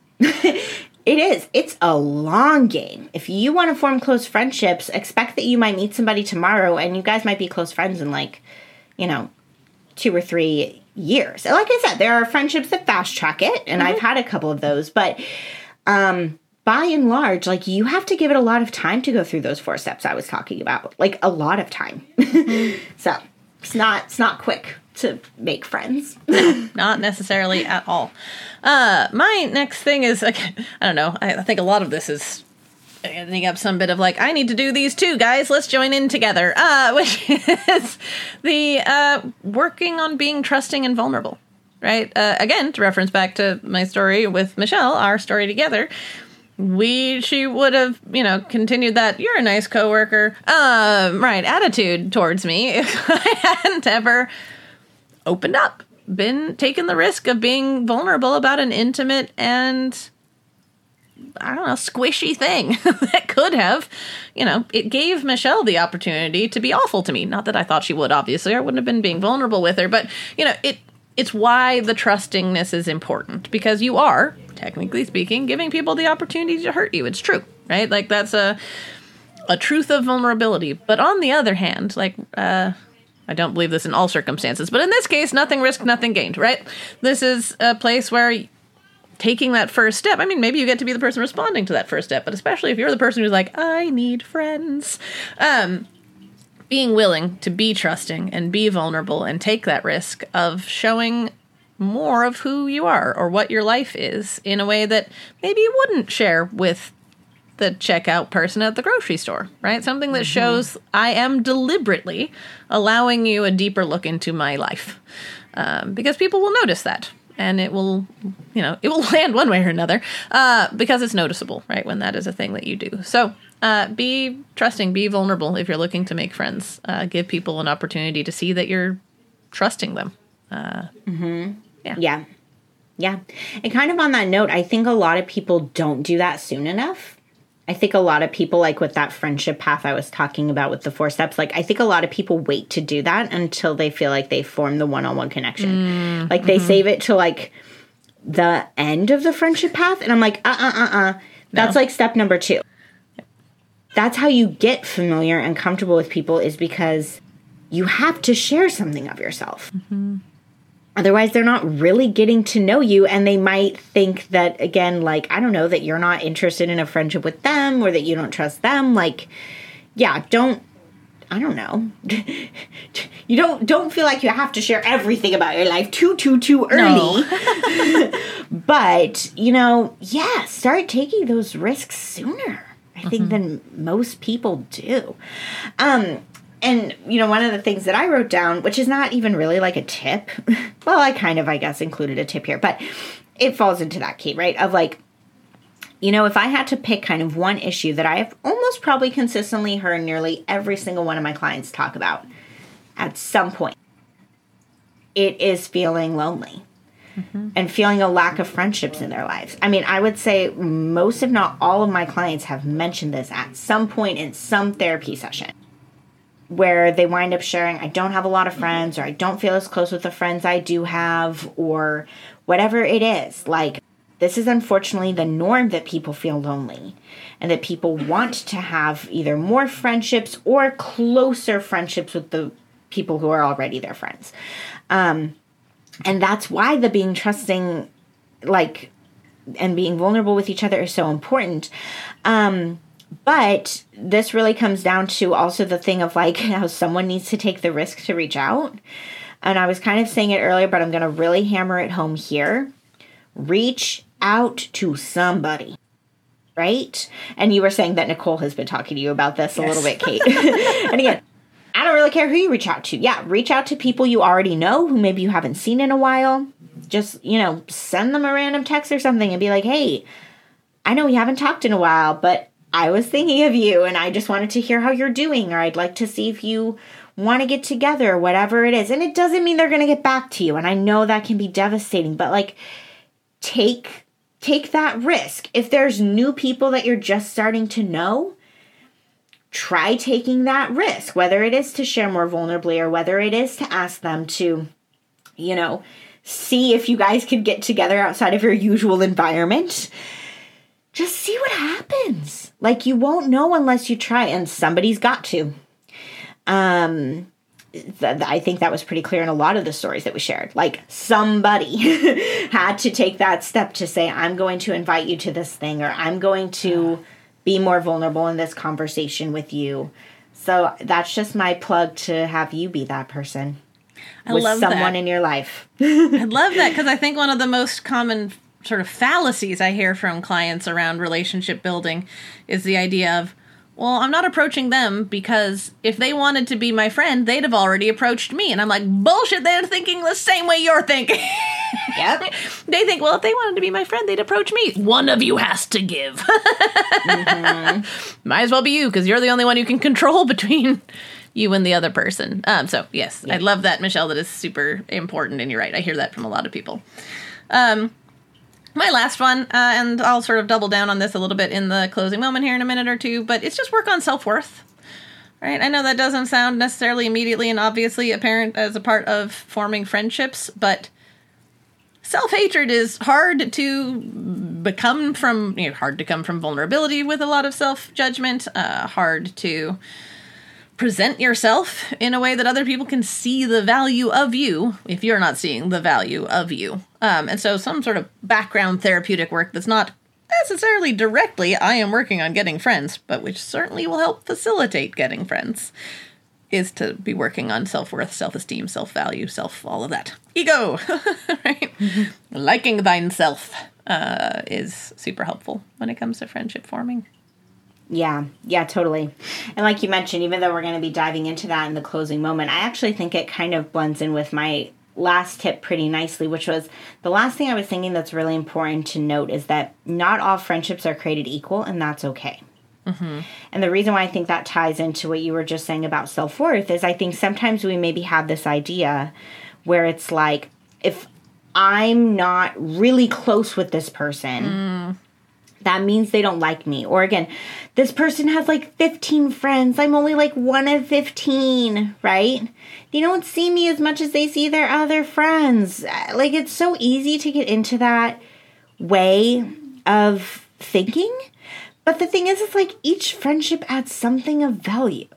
It is. It's a long game. If you want to form close friendships, expect that you might meet somebody tomorrow and you guys might be close friends in like, you know, two or three years. And like I said, there are friendships that fast track it, and mm-hmm. I've had a couple of those, but um, by and large, like, you have to give it a lot of time to go through those four steps I was talking about. Like, a lot of time. Mm-hmm. So it's not, it's not quick to make friends. No, not necessarily at all. Uh, my next thing is, like, I don't know, I, I think a lot of this is ending up some bit of like, I need to do these too, guys, let's join in together, uh, which is the uh, working on being trusting and vulnerable, right? Uh, again, to reference back to my story with Michelle, our story together, we, she would have, you know, continued that, you're a nice coworker, um, right, attitude towards me if I hadn't ever opened up, been taking the risk of being vulnerable about an intimate and, I don't know, squishy thing that could have, you know, it gave Michelle the opportunity to be awful to me. Not that I thought she would, obviously, I wouldn't have been being vulnerable with her, but, you know, it it's why the trustingness is important, because you are, technically speaking, giving people the opportunity to hurt you. It's true, right? Like, that's a a truth of vulnerability. But on the other hand, like, uh, I don't believe this in all circumstances, but in this case, nothing risked, nothing gained, right? This is a place where taking that first step, I mean, maybe you get to be the person responding to that first step, but especially if you're the person who's like, I need friends, um, being willing to be trusting and be vulnerable and take that risk of showing more of who you are or what your life is in a way that maybe you wouldn't share with the checkout person at the grocery store, right? Something that mm-hmm. shows I am deliberately allowing you a deeper look into my life, um, because people will notice that. And it will, you know, it will land one way or another, uh, because it's noticeable, right, when that is a thing that you do. So uh, be trusting, be vulnerable if you're looking to make friends. Uh, give people an opportunity to see that you're trusting them. Uh, mm-hmm. Yeah. Yeah. Yeah. And kind of on that note, I think a lot of people don't do that soon enough. I think a lot of people, like with that friendship path I was talking about with the four steps, like, I think a lot of people wait to do that until they feel like they form the one-on-one connection. Mm, like, they mm-hmm. save it to, like, the end of the friendship path. And I'm like, uh-uh-uh-uh. That's, no. like, step number two. That's how you get familiar and comfortable with people, is because you have to share something of yourself. Mm-hmm. Otherwise, they're not really getting to know you, and they might think that, again, like, I don't know, that you're not interested in a friendship with them, or that you don't trust them. Like, yeah, don't, I don't know. You don't don't feel like you have to share everything about your life too, too, too early. No. But, you know, yeah, start taking those risks sooner, I mm-hmm. think, than most people do. Um, And, you know, one of the things that I wrote down, which is not even really like a tip, well, I kind of, I guess, included a tip here, but it falls into that key, right? Of like, you know, if I had to pick kind of one issue that I have almost probably consistently heard nearly every single one of my clients talk about at some point, it is feeling lonely mm-hmm. and feeling a lack of friendships in their lives. I mean, I would say most, if not all of my clients have mentioned this at some point in some therapy session. where they wind up sharing, I don't have a lot of friends, or I don't feel as close with the friends I do have, or whatever it is. Like, this is unfortunately the norm, that people feel lonely and that people want to have either more friendships or closer friendships with the people who are already their friends. Um, and that's why the being trusting, like, and being vulnerable with each other is so important. Um, But this really comes down to also the thing of like how someone needs to take the risk to reach out. And I was kind of saying it earlier, but I'm going to really hammer it home here. Reach out to somebody, right? And you were saying that Nicole has been talking to you about this a yes. little bit, Kate. And again, I don't really care who you reach out to. Yeah, reach out to people you already know who maybe you haven't seen in a while. Just, you know, send them a random text or something and be like, hey, I know we haven't talked in a while, but I was thinking of you and I just wanted to hear how you're doing, or I'd like to see if you want to get together, whatever it is. And it doesn't mean they're going to get back to you. And I know that can be devastating, but like take take that risk. If there's new people that you're just starting to know, try taking that risk, whether it is to share more vulnerably or whether it is to ask them to, you know, see if you guys could get together outside of your usual environment. Just see what happens. Like, you won't know unless you try, and somebody's got to. Um, th- I think that was pretty clear in a lot of the stories that we shared. Like, somebody had to take that step to say, I'm going to invite you to this thing, or I'm going to be more vulnerable in this conversation with you. So that's just my plug to have you be that person. I with love someone that. in your life. I love that, because I think one of the most common sort of fallacies I hear from clients around relationship building is the idea of, well, I'm not approaching them because if they wanted to be my friend, they'd have already approached me. And I'm like, bullshit, they're thinking the same way you're thinking. Yep. They think, well, if they wanted to be my friend, they'd approach me. One of you has to give. Mm-hmm. Might as well be you, because you're the only one who can control between you and the other person. Um, so, yes, yep. I love that, Michelle. That is super important, and you're right. I hear that from a lot of people. Um, My last one, uh, and I'll sort of double down on this a little bit in the closing moment here in a minute or two, but it's just work on self-worth, right? I know that doesn't sound necessarily immediately and obviously apparent as a part of forming friendships, but self-hatred is hard to become from, you know, hard to come from vulnerability with a lot of self-judgment, uh, hard to present yourself in a way that other people can see the value of you if you're not seeing the value of you. Um, and so some sort of background therapeutic work that's not necessarily directly, I am working on getting friends, but which certainly will help facilitate getting friends, is to be working on self-worth, self-esteem, self-value, self, all of that. Ego, right? Mm-hmm. Liking thyself uh, is super helpful when it comes to friendship forming. Yeah, yeah, totally. And like you mentioned, even though we're going to be diving into that in the closing moment, I actually think it kind of blends in with my last tip pretty nicely, which was the last thing I was thinking that's really important to note is that not all friendships are created equal, and that's okay. Mm-hmm. And the reason why I think that ties into what you were just saying about self-worth is I think sometimes we maybe have this idea where it's like, if I'm not really close with this person, mm. that means they don't like me. Or again, this person has like fifteen friends. I'm only like one of fifteen, right? They don't see me as much as they see their other friends. Like, it's so easy to get into that way of thinking. But the thing is, it's like each friendship adds something of value.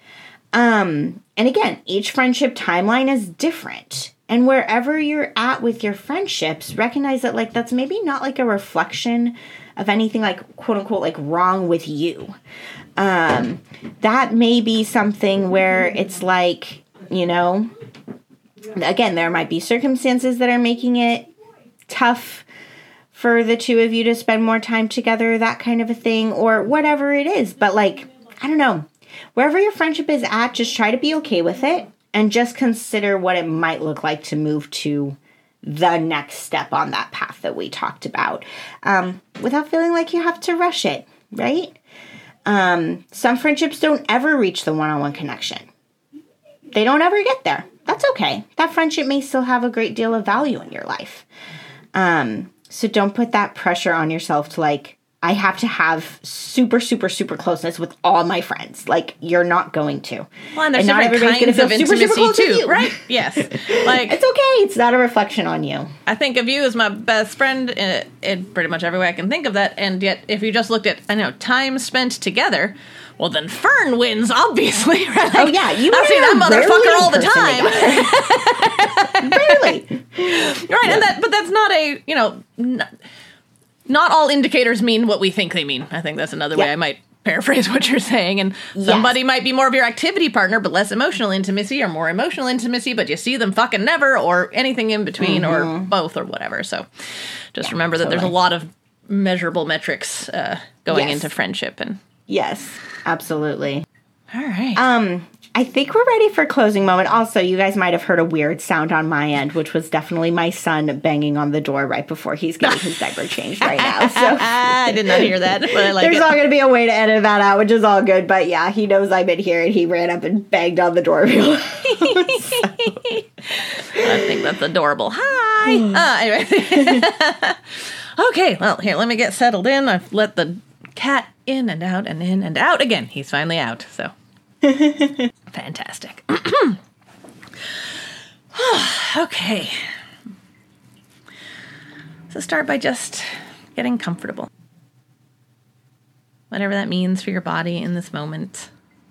Um, and again, each friendship timeline is different. And wherever you're at with your friendships, recognize that like that's maybe not like a reflection of anything like quote unquote like wrong with you. Um, that may be something where it's like, you know, again, there might be circumstances that are making it tough for the two of you to spend more time together, that kind of a thing, or whatever it is. But like, I don't know, wherever your friendship is at, just try to be okay with it and just consider what it might look like to move to the next step on that path that we talked about, um, without feeling like you have to rush it, right? Um, some friendships don't ever reach the one-on-one connection. They don't ever get there. That's okay. That friendship may still have a great deal of value in your life. Um, so don't put that pressure on yourself to like, I have to have super, super, super closeness with all my friends. Like, you're not going to. Well, and there's and different kinds of intimacy too, right? Yes. Like, it's okay. It's not a reflection on you. I think of you as my best friend in, in pretty much every way I can think of that. And yet, if you just looked at, I know, time spent together, well, then Fern wins, obviously. Right? Like, oh, yeah. You I see that motherfucker all the time. Rarely. Right. Yeah. And that, but that's not a, you know, n- not all indicators mean what we think they mean. I think that's another yeah. way I might paraphrase what you're saying. And somebody yes. might be more of your activity partner, but less emotional intimacy, or more emotional intimacy, but you see them fucking never, or anything in between, mm-hmm. or both, or whatever. So just yeah, remember that totally. There's a lot of measurable metrics uh, going yes. into friendship. And yes, absolutely. All right. Um, I think we're ready for closing moment. Also, you guys might have heard a weird sound on my end, which was definitely my son banging on the door right before he's getting his diaper changed right now. So I did not hear that, but I like There's it. not going to be a way to edit that out, which is all good. But yeah, he knows I'm in here, and he ran up and banged on the door. So. I think that's adorable. Hi. uh, anyway. Okay, well, here, let me get settled in. I've let the cat in and out and in and out again. He's finally out, so. Fantastic. Okay. So start by just getting comfortable. Whatever that means for your body in this moment.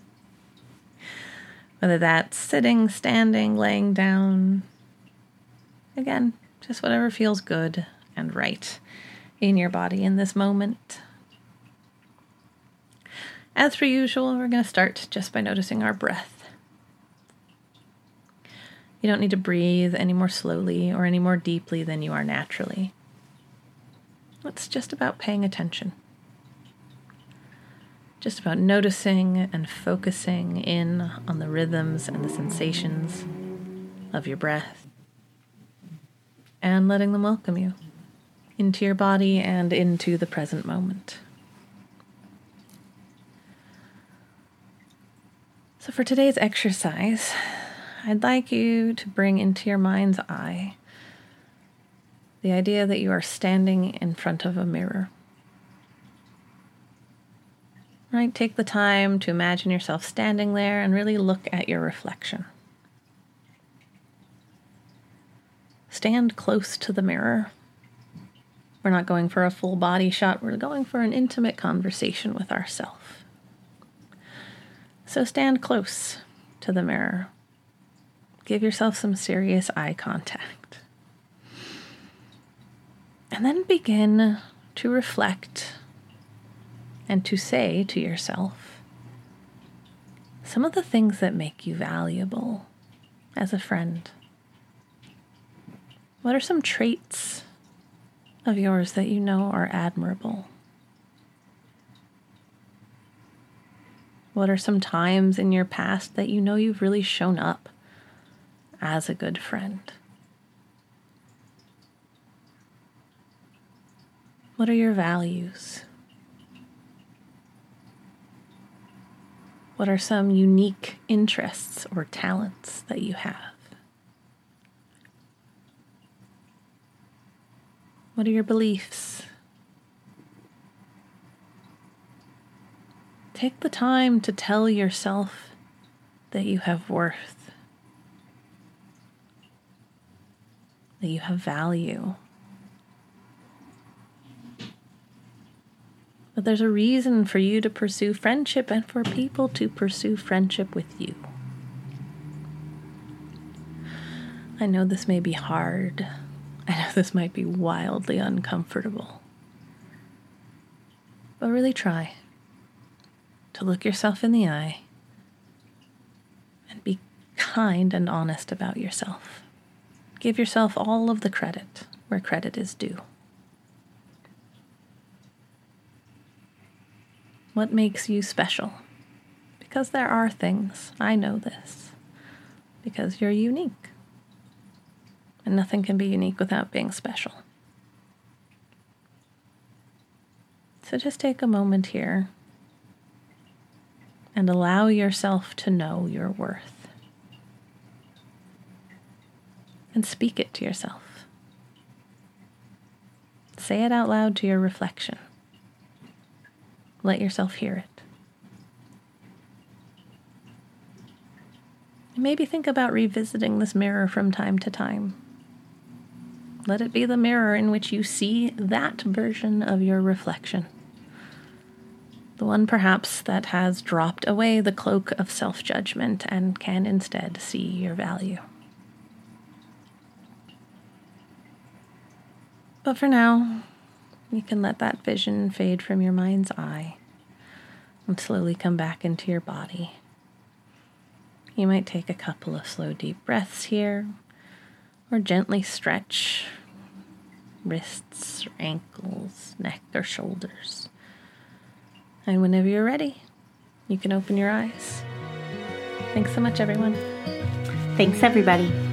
Whether that's sitting, standing, laying down. Again, just whatever feels good and right in your body in this moment. As per usual, we're going to start just by noticing our breath. You don't need to breathe any more slowly or any more deeply than you are naturally. It's just about paying attention. Just about noticing and focusing in on the rhythms and the sensations of your breath, and letting them welcome you into your body and into the present moment. So for today's exercise, I'd like you to bring into your mind's eye the idea that you are standing in front of a mirror. Right? Take the time to imagine yourself standing there and really look at your reflection. Stand close to the mirror. We're not going for a full body shot. We're going for an intimate conversation with ourselves. So stand close to the mirror. Give yourself some serious eye contact. And then begin to reflect and to say to yourself some of the things that make you valuable as a friend. What are some traits of yours that you know are admirable? What are some times in your past that you know you've really shown up as a good friend? What are your values? What are some unique interests or talents that you have? What are your beliefs? Take the time to tell yourself that you have worth, that you have value, that there's a reason for you to pursue friendship and for people to pursue friendship with you. I know this may be hard. I know this might be wildly uncomfortable. But really try to look yourself in the eye and be kind and honest about yourself. Give yourself all of the credit where credit is due. What makes you special? Because there are things, I know this, because you're unique. And nothing can be unique without being special. So just take a moment here and allow yourself to know your worth. And speak it to yourself. Say it out loud to your reflection. let yourself hear it. Maybe think about revisiting this mirror from time to time. Let it be the mirror in which you see that version of your reflection. The one perhaps that has dropped away the cloak of self-judgment and can instead see your value. But for now, you can let that vision fade from your mind's eye and slowly come back into your body. You might take a couple of slow, deep breaths here, or gently stretch wrists or ankles, neck or shoulders. And whenever you're ready, you can open your eyes. Thanks so much, everyone. Thanks, everybody.